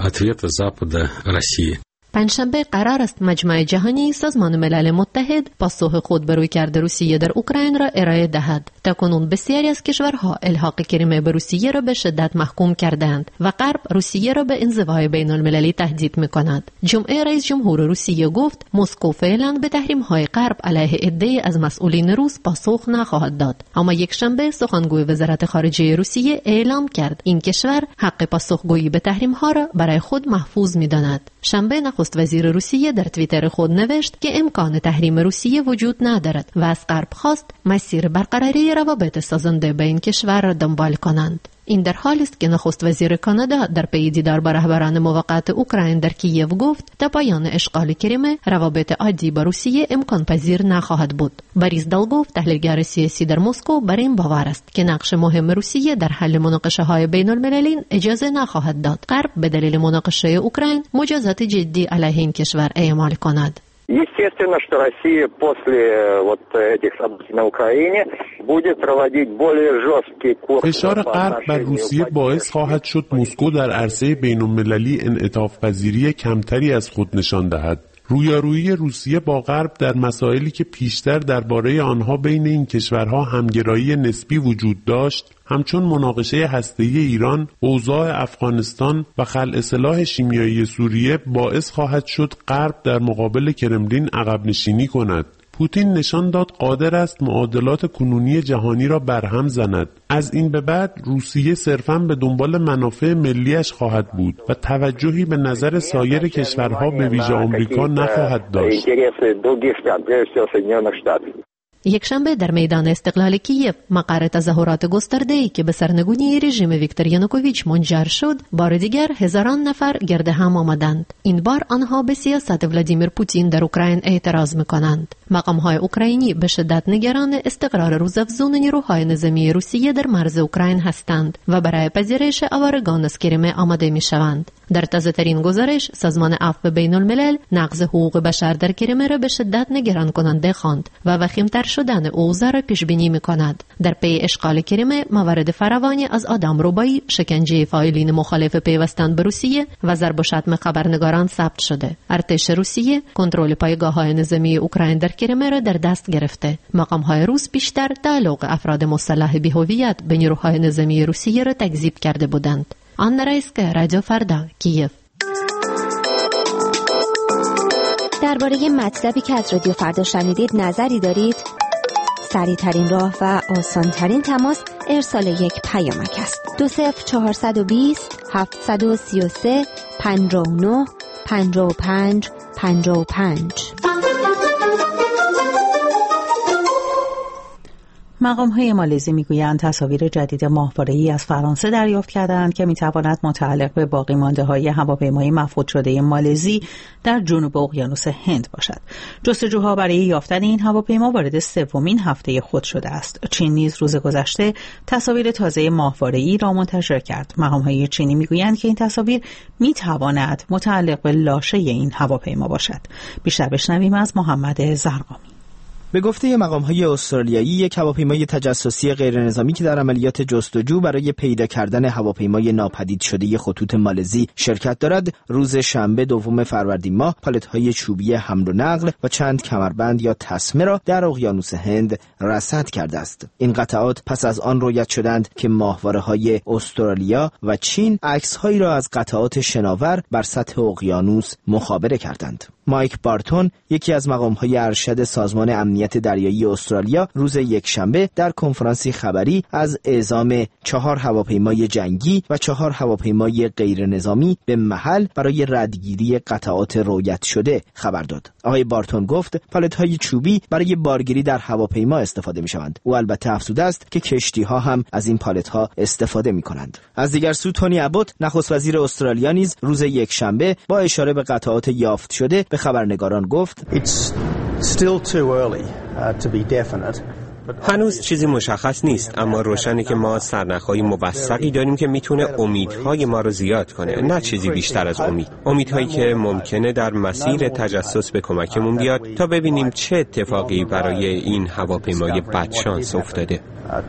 پنجشنبه قرار است مجمع جهانی سازمان ملل متحد پاسخ خود به رویکرد روسیه در اوکراین را ارائه دهد. تاکنون بسیاری از کشورها الحاق کریمه به روسیه را به شدت محکوم کردند و غرب روسیه را به انزوای بین المللی تهدید می‌کند. جمعه رئیس جمهور روسیه گفت مسکو فعلا به تحریم‌های غرب علیه عده‌ای از مسئولین روس پاسخ نخواهد داد. اما یک شنبه سخنگوی وزارت خارجه روسیه اعلام کرد این کشور حق پاسخگویی به تحریم‌ها را برای خود محفوظ می‌داند. شنبه نخست وزیر روسیه در توییتر خود نوشت که امکان تحریم روسیه وجود ندارد و از غرب خواست مسیر برقراری روابط سازنده با این کشور را دنبال کنند. این در حالی است که نخست وزیر کانادا در پی دیدار با رهبران موقت اوکراین در کیف گفت تا پایان اشغال کریمه روابط عادی با روسیه امکان پذیر نخواهد بود. بوریس دالگوف تحلیلگر سیاسی در مسکو بر این باور است که نقش مهم روسیه در حل مناقشه‌های بین المللی اجازه نخواهد داد غرب به دلیل مناقشه اوکراین مجازات جدی علیه این کشور اعمال کند. Естественно, что Россия после вот этих событий на Украине будет проводить более жесткий курс. فشار غرب بر روسیه باعث خواهد شد مسکو در عرصه بین‌المللی انعطاف پذیری کمتری از خود نشان دهد. رویارویی روسیه با غرب در مسائلی که پیشتر درباره آنها بین این کشورها همگرایی نسبی وجود داشت، همچون مناقشه هسته‌ای ایران، اوضاع افغانستان و خلع سلاح شیمیایی سوریه باعث خواهد شد غرب در مقابل کرملین عقب نشینی کند. پوتین نشان داد قادر است معادلات کنونی جهانی را برهم زند. از این به بعد روسیه صرفاً به دنبال منافع ملیش خواهد بود و توجهی به نظر سایر کشورها به ویژه آمریکا نخواهد داشت. یکشنبه در میدان استقلال کیف مقر تظاهرات گسترده‌ای که به سرنگونی رژیم ویکتور یانوکوویچ منجر شد، بار دیگر هزاران نفر گرد هم آمدند. این بار آنها به سیاست ولادیمیر پوتین در اوکراین اعتراض می‌کنند. مقام‌های اوکراینی به شدت نگران استقرار روزافزون نیروهای نظامی روسیه در مرز اوکراین هستند و برای پذیرش آوارگان از کریمه آماده می‌شوند. در تازه‌ترین گزارش سازمان عفو بین‌الملل نقض حقوق بشر در کریمه را به شدت نگران کننده خواند و وخیم‌تر شدن اوضاع را پیش بینی می‌کند. در پی اشغال کریمه موارد فراوانی از آدمربایی، شکنجه فاعلین مخالف پیوستن به روسیه و ضرب و شتم خبرنگاران ثبت شده. ارتش روسیه کنترل پایگاه‌های نظامی اوکراین در کریمه را در دست گرفته. مقام‌های روس بیشتر تعلق افراد مسلح بی‌هویت به نیروهای نظامی روسیه را تکذیب کرده بودند. آنا رایسکایا، رادیو فردا، کیف. درباره مطلبی که از رادیو فردا شنیدید نظری دارید؟ سریع‌ترین راه و آسان‌ترین تماس ارسال یک پیامک است. دو صفر چهارصد و بیست هفتصد و سی و سه پنجاه و نه پنجاه و پنج پنجاه و پنج. مقام‌های مالزی میگویند تصاویر جدید ماهواره‌ای از فرانسه دریافت کردند که میتواند متعلق به باقی مانده‌های هواپیمای مفقود شده مالزی در جنوب اقیانوس هند باشد. جستجوها برای یافتن این هواپیما وارد سومین هفته خود شده است. چین نیز روز گذشته تصاویر تازه ماهواره‌ای را منتشر کرد. مقام‌های چینی میگویند که این تصاویر میتواند متعلق به لاشه این هواپیما باشد. بیشتر بشنویم از محمد زرقامی. به گفته مقام‌های استرالیایی، یک هواپیمای تجسسی غیرنظامی که در عملیات جستجو برای پیدا کردن هواپیمای ناپدید شده خطوط مالزی شرکت دارد، روز شنبه دوم فروردین ماه پالت‌های چوبی حمل و نقل و چند کمربند یا تسمه را در اقیانوس هند رصد کرده است. این قطعات پس از آن رویت شدند که ماهواره‌های استرالیا و چین عکس‌هایی را از قطعات شناور بر سطح اقیانوس مخابره کردند. مایک بارتون، یکی از مقام‌های ارشد سازمان امنیت دریایی استرالیا، روز یکشنبه در کنفرانسی خبری از اعزام چهار هواپیمای جنگی و چهار هواپیمای غیرنظامی به محل برای ردگیری قطعات رویت شده خبر داد. آقای بارتون گفت پالت‌های چوبی برای بارگیری در هواپیما استفاده می‌شوند. او البته افزوده است که کشتی‌ها هم از این پالت‌ها استفاده می‌کنند. از دیگر سو تونی ابوت، نخست وزیر استرالیا، نیز روز یکشنبه با اشاره به قطعات یافت شده به خبرنگاران گفت It's still too early uh, to be definite. هنوز چیزی مشخص نیست، اما روشنه که ما سرنخ‌های موثقی داریم که میتونه امیدهای ما رو زیاد کنه، نه چیزی بیشتر از امید. امیدهایی که ممکنه در مسیر تجسس به کمکمون بیاد تا ببینیم چه اتفاقی برای این هواپیمای بدشانس افتاده.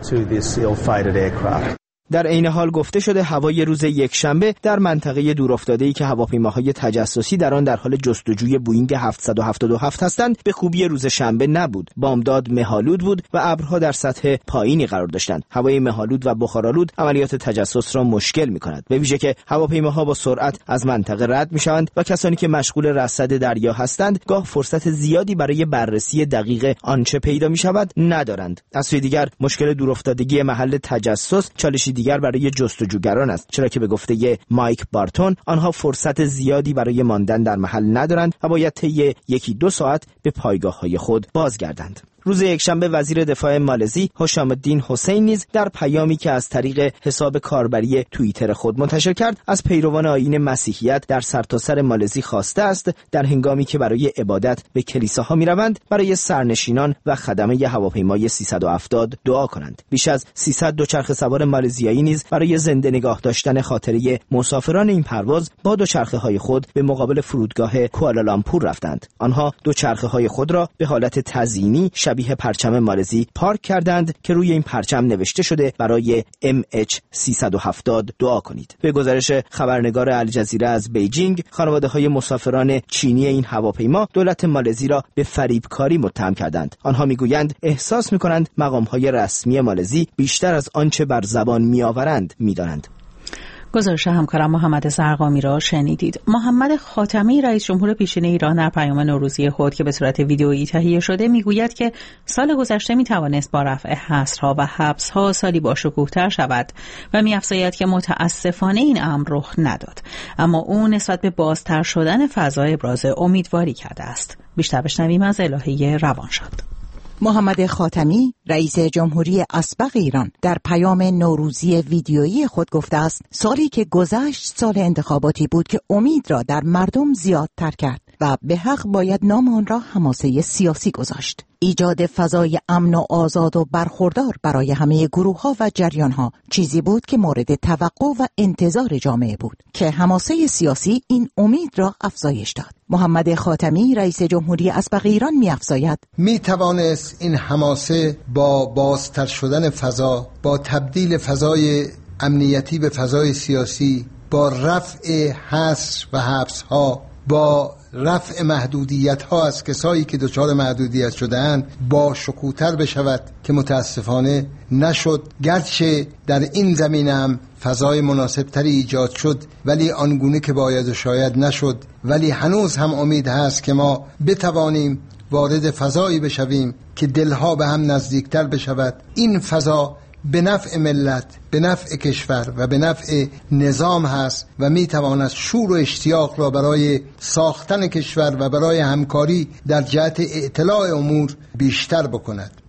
در عین حال گفته شده هوای روز یکشنبه در منطقه دورافتاده‌ای که هواپیماهای تجسسی در آن در حال جستجوی بوئینگ هفتصد و هفتاد و هفت هستند به خوبی روز شنبه نبود. بامداد مه‌آلود بود و ابرها در سطح پایینی قرار داشتند. هوای مه‌آلود و بخارآلود عملیات تجسس را مشکل می‌کند، به ویژه که هواپیماها با سرعت از منطقه رد می‌شوند و کسانی که مشغول رصد دریا هستند گاه فرصت زیادی برای بررسی دقیق آنچه پیدا می‌شود ندارند. از سوی دیگر مشکل دورافتادگی محل تجسس چالشی دیگر برای جستجوگران است، چرا که به گفته مایک بارتون آنها فرصت زیادی برای ماندن در محل ندارند و باید طی یکی دو ساعت به پایگاه‌های خود بازگردند. روز یکشنبه وزیر دفاع مالزی حشام الدین حسین نیز در پیامی که از طریق حساب کاربری توییتر خود منتشر کرد از پیروان آیین مسیحیت در سرتاسر مالزی خواسته است در هنگامی که برای عبادت به کلیساها می‌روند برای سرنشینان و خدمه هواپیمای سیصد و هفتاد دعا کنند. بیش از سیصد دوچرخه سوار مالزیایی نیز برای زنده نگاه داشتن خاطره مسافران این پرواز با دوچرخه‌های خود به مقابل فرودگاه کوالالامپور رفتند. آنها دوچرخه‌های خود را به حالت تزیینی شبیه پرچم مالزی پارک کردند که روی این پرچم نوشته شده برای ام اچ سیصد و هفتاد دعا کنید. به گزارش خبرنگار الجزیره از بیجینگ، خانواده‌های مسافران چینی این هواپیما دولت مالزی را به فریبکاری متهم کردند. آنها میگویند احساس می‌کنند مقام‌های رسمی مالزی بیشتر از آنچه بر زبان می‌آورند می‌دانند. گزارش همکارم محمد زرقامی را شنیدید. محمد خاتمی رئیس جمهور پیشین ایران در پیام نوروزی خود که به صورت ویدئویی تهیه شده میگوید که سال گذشته میتوانست با رفع حصرها و حبسها سالی با شکوه‌تر شود و می‌افزاید که متاسفانه این امر رخ نداد، اما او نسبت به بازتر شدن فضا ابراز امیدواری کرده است. بیشتر بشنویم از الهه روانشاد. محمد خاتمی رئیس جمهوری اسبق ایران در پیام نوروزی ویدیویی خود گفته است سالی که گذشت سال انتخاباتی بود که امید را در مردم زیادتر کرد و به حق باید نام آن را حماسه سیاسی گذاشت. ایجاد فضای امن و آزاد و برخوردار برای همه گروه‌ها و جریان‌ها چیزی بود که مورد توقع و انتظار جامعه بود که حماسه سیاسی این امید را افزایش داد. محمد خاتمی رئیس جمهوری اسبق ایران می‌افزاید می توانست این حماسه با بازتر شدن فضا، با تبدیل فضای امنیتی به فضای سیاسی، با رفع حصر و حبس‌ها، با رفع محدودیت ها از کسایی که دچار محدودیت شده‌اند با شکوه‌تر بشود که متاسفانه نشد. گرچه در این زمینه هم فضای مناسب تری ایجاد شد ولی آنگونه که باید و شاید نشد، ولی هنوز هم امید هست که ما بتوانیم وارد فضایی بشویم که دلها به هم نزدیکتر بشود. این فضا به نفع ملت، به نفع کشور و به نفع نظام هست و میتواند شور و اشتیاق را برای ساختن کشور و برای همکاری در جهت اطلاع امور بیشتر بکند.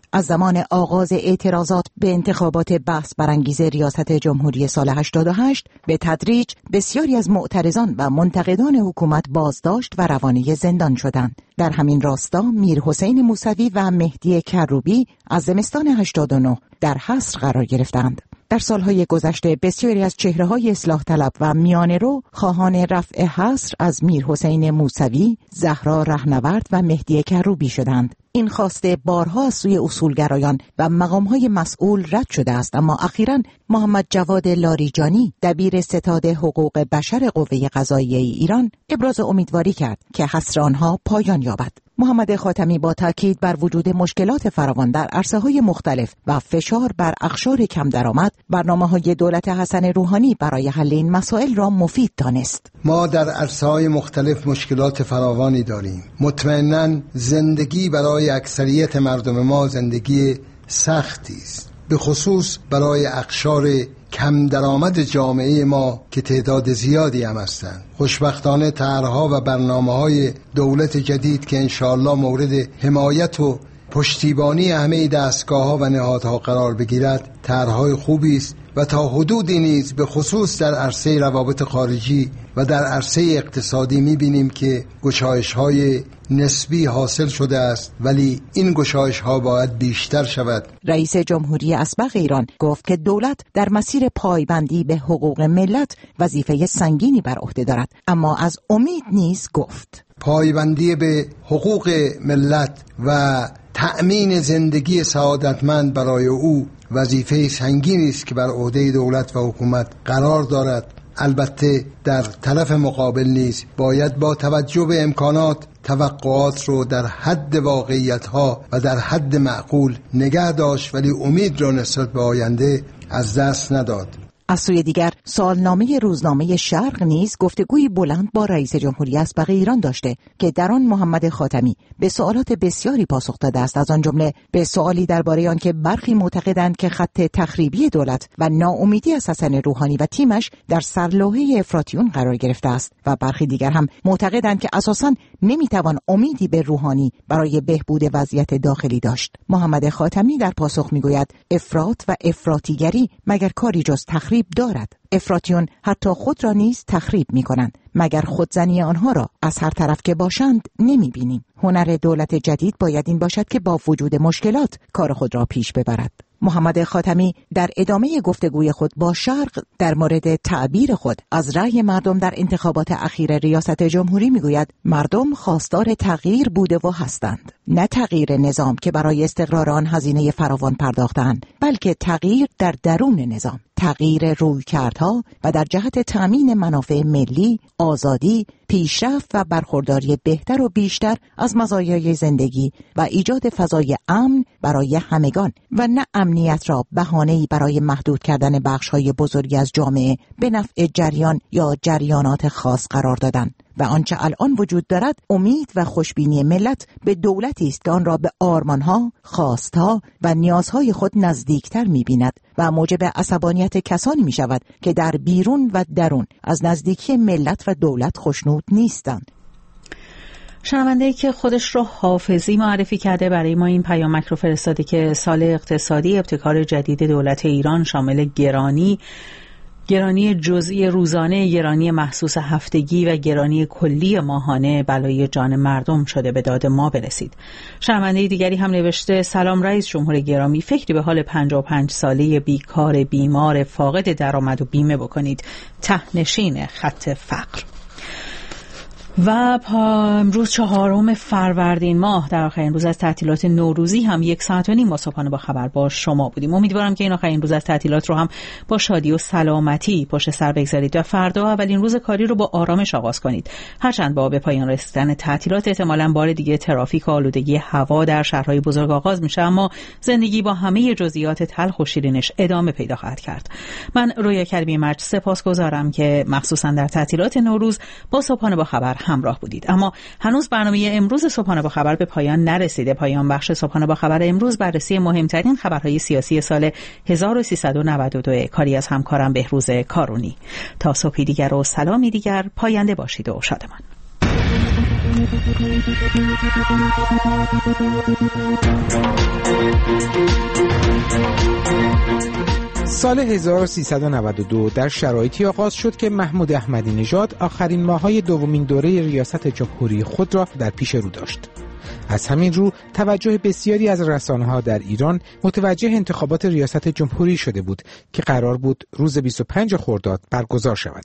از زمان آغاز اعتراضات به انتخابات بحث برانگیز ریاست جمهوری سال هشتاد و هشت به تدریج بسیاری از معترضان و منتقدان حکومت بازداشت و روانه زندان شدند. در همین راستا میر حسین موسوی و مهدی کروبی از زمستان هشتاد و نه در حصر قرار گرفتند. در سالهای گذشته بسیاری از چهره‌های اصلاح طلب و میانه رو خواهان رفع حصر از میر حسین موسوی، زهرا رهنورد و مهدی کروبی شدند. این خواسته بارها از سوی اصولگرایان و مقامهای مسئول رد شده است، اما اخیراً محمد جواد لاریجانی دبیر ستاد حقوق بشر قوه قضاییه ایران ابراز امیدواری کرد که حصر آنها پایان یابد. محمد خاتمی با تاکید بر وجود مشکلات فراوان در عرصه‌های مختلف و فشار بر اقشار کم درآمد، برنامه‌های دولت حسن روحانی برای حل این مسائل را مفید دانست. ما در عرصه‌های مختلف مشکلات فراوانی داریم. مطمئناً زندگی برای اکثریت مردم ما زندگی سختی است، به خصوص برای اقشار کم درآمد جامعه ما که تعداد زیادی هم هستند. خوشبختانه طرح‌ها و برنامه‌های دولت جدید که انشاءالله مورد حمایت و پشتیبانی همه دستگاه‌ها و نهادها قرار بگیرد طرح‌های خوبی است و تا حدودی نیز به خصوص در عرصه روابط خارجی و در عرصه اقتصادی می‌بینیم که گشایش‌های نسبی حاصل شده است، ولی این گشایش‌ها باید بیشتر شود. رئیس جمهوری اسبق ایران گفت که دولت در مسیر پایبندی به حقوق ملت وظیفه سنگینی بر عهده دارد، اما از امید نیز گفت. پایبندی به حقوق ملت و تأمین زندگی سعادتمند برای او وظیفه سنگینی است که بر عهده دولت و حکومت قرار دارد. البته در طرف مقابل نیز باید با توجه به امکانات توقعات رو در حد واقعیت‌ها و در حد معقول نگه داشت، ولی امید را نسبت به آینده از دست نداد. از سوی دیگر سالنامه روزنامه شرق نیز گفتگوی بلند با رئیس جمهوری اسبق ایران داشته که در آن محمد خاتمی به سوالات بسیاری پاسخ داده است، از آن جمله به سوالی درباره آنکه برخی معتقدند که خط تخریبی دولت و ناامیدی از حسن روحانی و تیمش در سرلوحه افراطیون قرار گرفته است و برخی دیگر هم معتقدند که اساساً نمیتوان امیدی به روحانی برای بهبود وضعیت داخلی داشت. محمد خاتمی در پاسخ میگوید افراط و افراطیگری مگر کاری جز تخریب دارد؟ افراطیون حتی خود را نیز تخریب می کنند، مگر خودزنی آنها را از هر طرف که باشند نمی بینیم. هنر دولت جدید باید این باشد که با وجود مشکلات کار خود را پیش ببرد. محمد خاتمی در ادامه گفتگوی خود با شرق در مورد تعبیر خود از رأی مردم در انتخابات اخیر ریاست جمهوری میگوید مردم خواستار تغییر بوده و هستند، نه تغییر نظام که برای استقرار آن هزینه فراوان پرداختند، بلکه تغییر در درون نظام، تغییر رویکردها و در جهت تأمین منافع ملی، آزادی، پیشرفت و برخورداری بهتر و بیشتر از مزایای زندگی و ایجاد فضای امن برای همگان و نه امنیت را بهانه‌ای برای محدود کردن بخش‌های بزرگی از جامعه به نفع جریان یا جریانات خاص قرار دادن. و آنچه الان وجود دارد امید و خوشبینی ملت به دولتی است که آن را به آرمانها، خواستها و نیازهای خود نزدیکتر می‌بیند و موجب عصبانیت کسانی می‌شود که در بیرون و درون از نزدیکی ملت و دولت خوشنود نیستند. شنونده‌ای که خودش رو حافظی معرفی کرده برای ما این پیامک رو فرستاده که سال اقتصادی ابتکار جدید دولت ایران شامل گرانی گرانی جزئی روزانه، گرانی محسوس هفتگی و گرانی کلی ماهانه بلای جان مردم شده به داد ما برسید. شنونده دیگری هم نوشته سلام رئیس جمهور گرامی، فکری به حال پنجاه و پنج ساله بیکار بیمار فاقد درآمد و بیمه بکنید، ته‌نشین خط فقر. و امروز چهارم فروردین ماه در آخرین روز از تعطیلات نوروزی هم یک ساعت و نیم با صبحانه با خبر با شما بودیم. امیدوارم که این آخرین روز از تعطیلات رو هم با شادی و سلامتی پشت سر بگذارید و فردا اولین روز کاری رو با آرامش آغاز کنید. هرچند با به پایان رسیدن تعطیلات احتمالاً بار دیگه ترافیک و آلودگی هوا در شهرهای بزرگ آغاز میشه، اما زندگی با همه جزئیات تلخ و شیرینش ادامه پیدا خواهد کرد. من رویا کریمی مرج سپاسگزارم که مخصوصاً در تعطیلات نوروز با صبحانه با خبر همراه بودید. اما هنوز برنامه امروز صبحانه با خبر به پایان نرسیده. پایان بخش صبحانه با خبر امروز بررسی مهمترین خبرهای سیاسی سال هزار و سیصد و نود و دو کاری از همکارم بهروز کارونی. تا صبحی دیگر و سلامی دیگر، پاینده باشید و شادمان. سال هزار و سیصد و نود و دو در شرایطی آغاز شد که محمود احمدی نژاد آخرین ماه‌های دومین دوره ریاست جمهوری خود را در پیش رو داشت. از همین رو توجه بسیاری از رسانه‌ها در ایران متوجه انتخابات ریاست جمهوری شده بود که قرار بود روز بیست و پنج خرداد برگزار شود.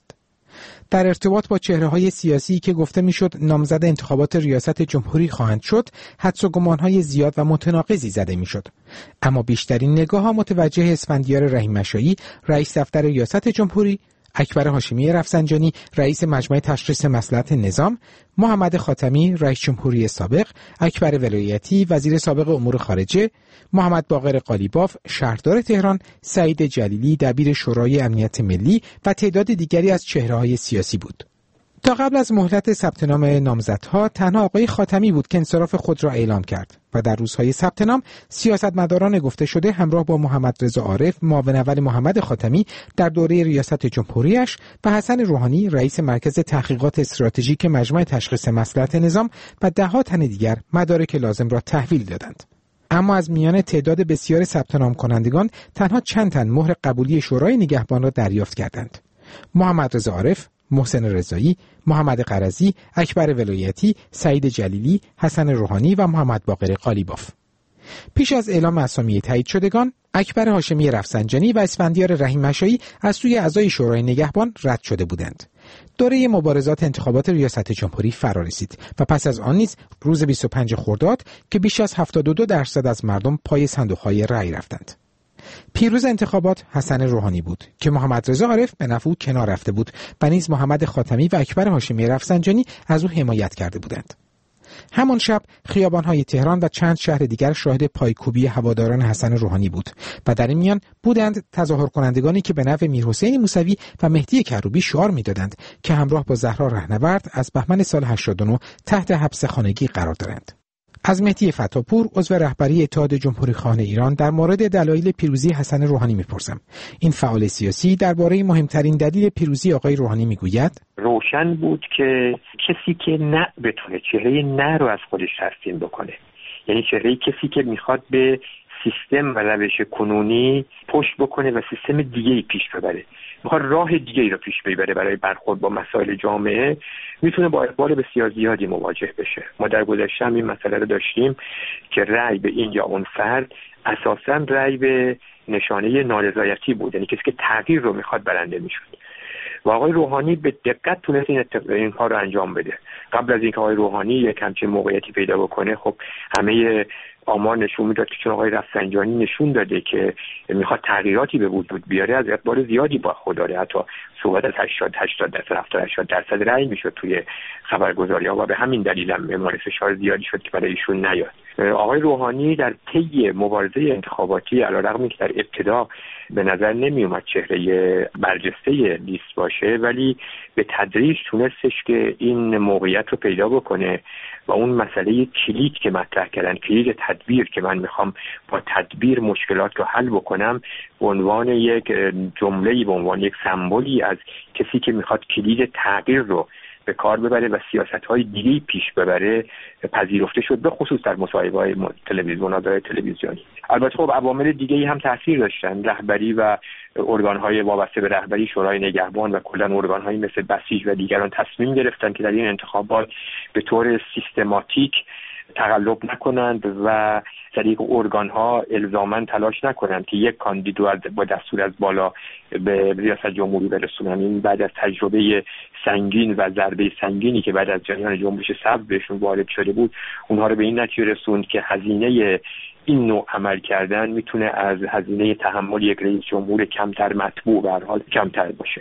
در ارتباط با چهره‌های سیاسی که گفته میشد نامزد انتخابات ریاست جمهوری خواهند شد، حدس و گمان‌های زیاد و متناقضی زده میشد. اما بیشترین نگاه‌ها متوجه اسفندیار رحیم‌مشایی، رئیس دفتر ریاست جمهوری، اکبر هاشمی رفسنجانی، رئیس مجمع تشخیص مصلحت نظام، محمد خاتمی، رئیس جمهوری سابق، اکبر ولایتی، وزیر سابق امور خارجه، محمد باقر قالیباف، شهردار تهران، سعید جلیلی، دبیر شورای امنیت ملی و تعداد دیگری از چهره‌های سیاسی بود. تا قبل از مهلت ثبت نام نامزدها تنها آقای خاتمی بود که انصراف خود را اعلام کرد و در روزهای ثبت نام سیاستمداران گفته شده همراه با محمد رضا عارف، معاون اول محمد خاتمی در دوره ریاست جمهوریش و حسن روحانی، رئیس مرکز تحقیقات استراتژیک مجمع تشخیص مصلحت نظام و ده‌ها تن دیگر مدارک لازم را تحویل دادند. اما از میان تعداد بسیار ثبت نام کنندگان تنها چند تن مهر قبولی شورای نگهبان را دریافت کردند. محمد رضا عارف، محسن رضایی، محمد قرضی، اکبر ولایتی، سعید جلیلی، حسن روحانی و محمد باقر قالیباف. پیش از اعلام اسامی تایید شدگان، اکبر هاشمی رفسنجانی و اسفندیار رحیم‌مشایی از سوی اعضای شورای نگهبان رد شده بودند. دوره مبارزات انتخابات ریاست جمهوری فرا رسید و پس از آن نیز روز بیست و پنج خرداد که بیش از هفتاد و دو درصد از مردم پای صندوق‌های رأی رفتند. پیروز انتخابات حسن روحانی بود که محمد رضا عارف به نفع او کنار رفته بود و نیز محمد خاتمی و اکبر هاشمی رفسنجانی از او حمایت کرده بودند. همان شب خیابان‌های تهران و چند شهر دیگر شاهد پایکوبی هواداران حسن روحانی بود و در این میان بودند تظاهر کنندگانی که به نفع میرحسین موسوی و مهدی کروبی شعار می‌دادند که همراه با زهرا رهنورد از بهمن سال هشتاد و نه تحت حبس خانگی قرار دارند. از مهدی فتاپور، عضو رهبری اتحاد جمهوری‌خواهان ایران، در مورد دلایل پیروزی حسن روحانی می‌پرسم. این فعال سیاسی درباره مهمترین دلیل پیروزی آقای روحانی می‌گوید: روشن بود که کسی که نه بتونه چهره نه رو از خودش ترسیم بکنه، یعنی چهره کسی که میخواد به سیستم و روش کنونی پشت بکنه و سیستم دیگه‌ای پیش ببره، میخواد راه دیگه‌ای رو پیش ببره برای برخورد با مسائل جامعه، میتونه با اقبال بسیار زیادی مواجه بشه. ما در گذشته هم این مسئله رو داشتیم که رأی به این یا اون فرد اساساً رأی به نشانه نارضایتی بود، یعنی کسی که تغییر رو میخواد برنده میشد. و آقای روحانی به دقت تونست این, اتق... این کار رو انجام بده. قبل از اینکه آقای روحانی یک همچین موقعیتی پیدا بکنه، خب همه آمار نشون میداد که چون آقای رفسنجانی نشون داده که میخواد تغییراتی به وجود بیاره، از اقبال زیادی با خود داره، حتی صحبت از هشتاد هشتاد درصد هفتاد هشتاد درصد رأی میشد توی خبرگزاری‌ها و به همین دلیل هم مورد فشار زیادی شد که برای ایشون نیاد. آقای روحانی در طی مبارزه انتخاباتی علیرغم اینکه در ابتدا به نظر نمی اومد چهره برجسته لیست باشه، ولی به تدریج تونستش که این موقعیت رو پیدا بکنه و اون مسئله کلید که مطرح کردن، کلید تدبیر که من میخوام با تدبیر مشکلات رو حل بکنم، به عنوان یک جمله‌ای، به عنوان یک سمبولی از کسی که میخواد کلید تغییر رو به کار ببره و سیاست‌های دیگه‌ای پیش ببره پذیرفته شد، به خصوص در مصاحبه‌های تلویزیون‌های تلویزیونی. البته خب عوامل دیگه‌ای هم تاثیر داشتن، رهبری و ارگان‌های وابسته به رهبری، شورای نگهبان و کلاً ارگان‌های مثل بسیج و دیگران تصمیم گرفتن که در این انتخابات به طور سیستماتیک تقلب نکنند و طریق ارگان‌ها الزاماً تلاش نکنند که یک کاندیدو با دستور از بالا به ریاست جمهوری برسونن. این بعد از تجربه سنگین و ضربه سنگینی که بعد از جریان جنبش سبز بهشون وارد شده بود، اونها رو به این نتیجه رسوند که هزینه این نوع عمل کردن میتونه از هزینه تحمل یک رئیس جمهور کمتر مطبوع به هر حال کمتر باشه.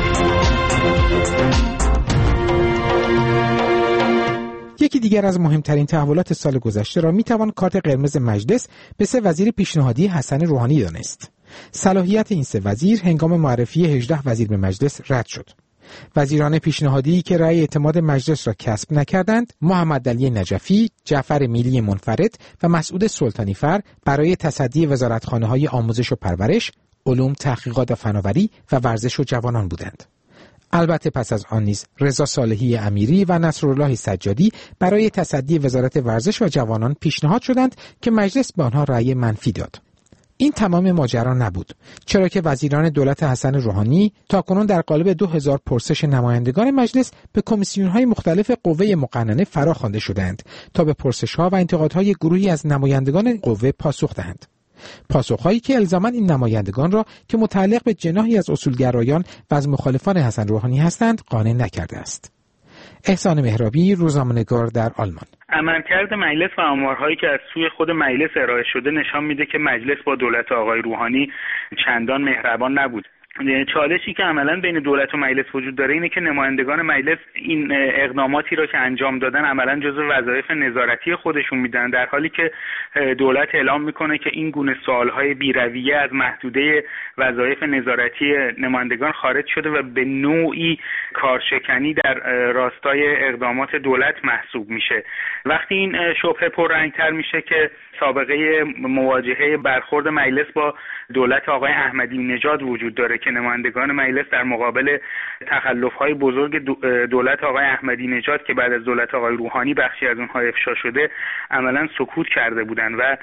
یکی دیگر از مهمترین تحولات سال گذشته را میتوان کارت قرمز مجلس به سه وزیر پیشنهادی حسن روحانی دانست. صلاحیت این سه وزیر هنگام معرفی هجده وزیر به مجلس رد شد. وزیران پیشنهادی که رأی اعتماد مجلس را کسب نکردند، محمد علی نجفی، جعفر میلی منفرد و مسعود سلطانیفر برای تصدی وزارتخانه‌های آموزش و پرورش، علوم، تحقیقات و فناوری و ورزش و جوانان بودند. البته پس از آن نیز رضا صالحی امیری و نصرالله سجادی برای تصدی وزارت ورزش و جوانان پیشنهاد شدند که مجلس به آنها رأی منفی داد. این تمام ماجرا نبود، چرا که وزیران دولت حسن روحانی تاکنون در قالب دو هزار پرسش نمایندگان مجلس به کمیسیون‌های مختلف قوه مقننه فراخوانده شدند تا به پرسش‌ها و انتقادهای گروهی از نمایندگان قوه پاسخ دهند. پاسخهایی که الزاماً این نمایندگان را که متعلق به جناحی از اصولگرایان و از مخالفان حسن روحانی هستند قانع نکرده است. احسان مهرابی، روزنامه‌نگار در آلمان. عملکرد مجلس و آمارهایی که از سوی خود مجلس ارائه شده نشان میده که مجلس با دولت آقای روحانی چندان مهربان نبود. چالشی که عملاً بین دولت و مجلس وجود داره اینه که نمایندگان مجلس این اقداماتی را که انجام دادن عملاً جزو وظایف نظارتی خودشون میدن، در حالی که دولت اعلام میکنه که این گونه سوالهای بی‌رویه از محدوده وظایف نظارتی نمایندگان خارج شده و به نوعی کارشکنی در راستای اقدامات دولت محسوب میشه. وقتی این شبهه پررنگتر میشه که سابقه مواجهه برخورد مجلس با دولت آقای احمدی نژاد وجود داره که نمایندگان مجلس در مقابل تخلف‌های بزرگ دولت آقای احمدی نژاد که بعد از دولت آقای روحانی بخشی از اونها افشا شده عملاً سکوت کرده بودند و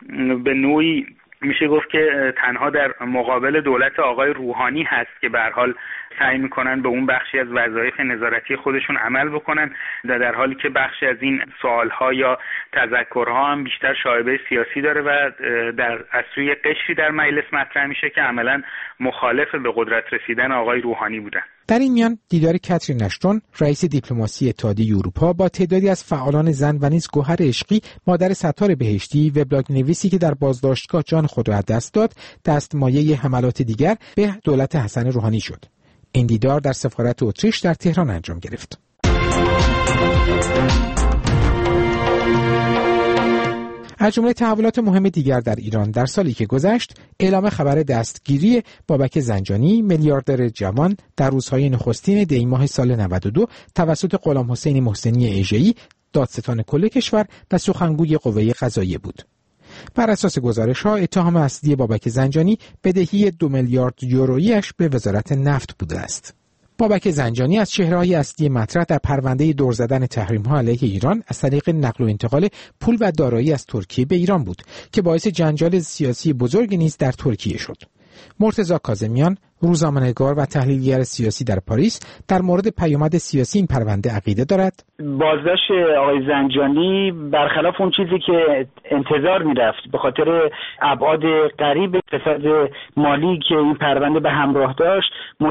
به نوعی میشه گفت که تنها در مقابل دولت آقای روحانی هست که به هر حال سعی میکنن به اون بخشی از وظایف نظارتی خودشون عمل بکنن، و در حالی که بخشی از این سوالها یا تذکرها هم بیشتر شایبه سیاسی داره و در از سوی قشری در مجلس مطرح میشه که عملاً مخالف به قدرت رسیدن آقای روحانی بودن. در این میان دیدار کاترین اشتون، رئیس دیپلماسی اتحادیه اروپا، با تعدادی از فعالان زن و نیز گوهر عشقی، مادر ستار بهشتی، وبلاگ نویسی که در بازداشتگاه جان خود را از دست داد، دستمایه حملات دیگر به دولت حسن روحانی شد. این دیدار در سفارت اتریش در تهران انجام گرفت. از جمله تحولات مهم دیگر در ایران در سالی که گذشت، اعلام خبر دستگیری بابک زنجانی، میلیاردر جوان، در روزهای نخستین دی ماه سال نود و دو توسط غلام حسین محسنی ایژه‌ای، دادستان کل کشور و سخنگوی قوه قضاییه بود. بر اساس گزارش‌ها اتهام اصلی بابک زنجانی بدهی دو میلیارد یورویی‌اش به وزارت نفت بوده است. بابک زنجانی از چهره‌های اصلی مطرح در پرونده دور زدن تحریم‌ها علیه ایران از طریق نقل و انتقال پول و دارایی از ترکیه به ایران بود که باعث جنجال سیاسی بزرگ نیز در ترکیه شد. مرتضی کاظمیان، روزنامه‌نگار و تحلیلگر سیاسی در پاریس، در مورد پیامد سیاسی این پرونده عقیده دارد. بازداشت آقای زنجانی برخلاف اون چیزی که انتظار میرفت به خاطر ابعاد غریب اقتصاد مالی که این پرونده به همراه داشت،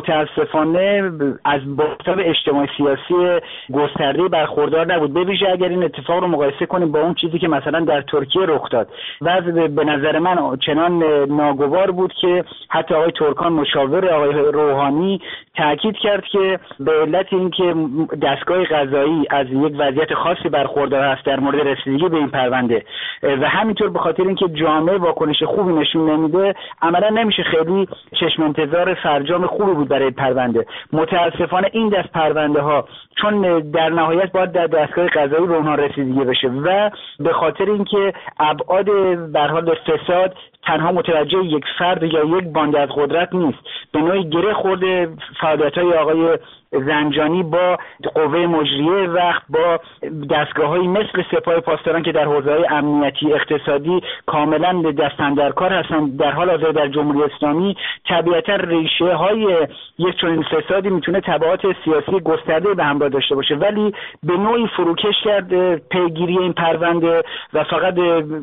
متاسفانه از باب اجتماعی سیاسی گسترده برخوردار نبود، به ویژه اگر این اتفاق رو مقایسه کنیم با اون چیزی که مثلا در ترکیه رخ داد. وضع به نظر من چنان ناگوار بود که حتی آقای ترکان مشاور آقای روحانی تاکید کرد که به علت اینکه دستگاه قضایی از یک وضعیت خاصی برخوردار است در مورد رسیدگی به این پرونده و همینطور به خاطر اینکه جامعه واکنش خوبی نشون نمیده، عملا نمیشه خیلی چشم انتظار فرجام خوبی بود برای پرونده. متاسفانه این دست پرونده ها چون در نهایت باید در دستگاه قضایی به اونها رسیدگی بشه و به خاطر اینکه ابعاد به هر حال فساد تنها متوجه یک فرد یا یک باند از قدرت نیست، به نوعی گره خورده فعالیت‌های آقای زنجانی با قوه مجریه وقت با دستگاه‌هایی مثل سپاه پاسداران که در حوزه‌های امنیتی اقتصادی کاملا دست اندرکار هستند در حال حاضر در جمهوری اسلامی. طبیعتا ریشه‌های یک چنین فسادی میتونه تبعات سیاسی گسترده به همراه داشته باشه، ولی به نوعی فروکش کرد پیگیری این پرونده و فقط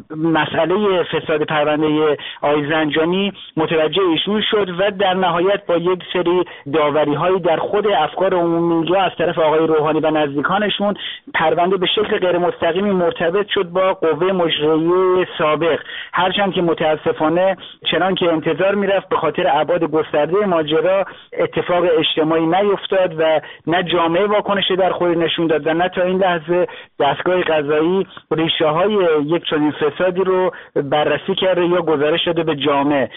مسئله فساد پرونده آقای زنجانی متوجه ایشون شد و در نهایت با یک سری داوری‌هایی در خود افکار عمومی از طرف آقای روحانی و نزدیکانشون پرونده به شکل غیر مستقیمی مرتبط شد با قوه مجریه سابق، هرچند که متاسفانه چنان که انتظار میرفت به خاطر ابعاد گسترده ماجرا اتفاق اجتماعی نیفتاد و نه جامعه واکنش در خود نشون داد و نه تا این لحظه دستگاه قضایی ریشه‌های یک چنین فسادی رو بررسی کرده یا گزارش داده به جامعه.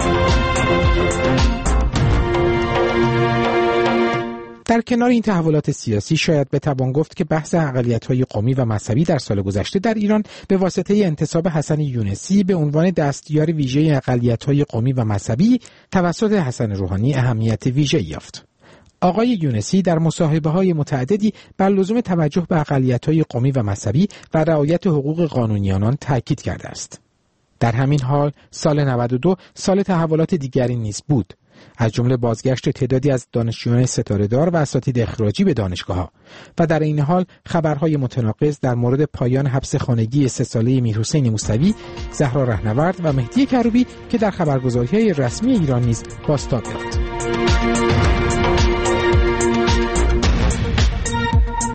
در کنار این تحولات سیاسی شاید بتوان گفت که بحث اقلیت‌های قومی و مذهبی در سال گذشته در ایران به واسطه انتصاب حسن یونسی به عنوان دستیار ویژه اقلیت‌های قومی و مذهبی توسط حسن روحانی اهمیت ویژه‌ای یافت. آقای یونسی در مصاحبه‌های متعددی بر لزوم توجه به اقلیت‌های قومی و مذهبی و رعایت حقوق قانونی آنان تاکید کرده است. در همین حال سال نود و دو سال تحولات دیگری نیز بود، از جمله بازگشت تعدادی از دانشجویان ستاره‌دار و اساتید اخراجی به دانشگاه‌ها و در این حال خبرهای متناقض در مورد پایان حبس خانگی سه ساله میرحسین موسوی، زهرا رهنورد و مهدی کروبی که در خبرگزاری‌های رسمی ایران نیز بازتاب یافت.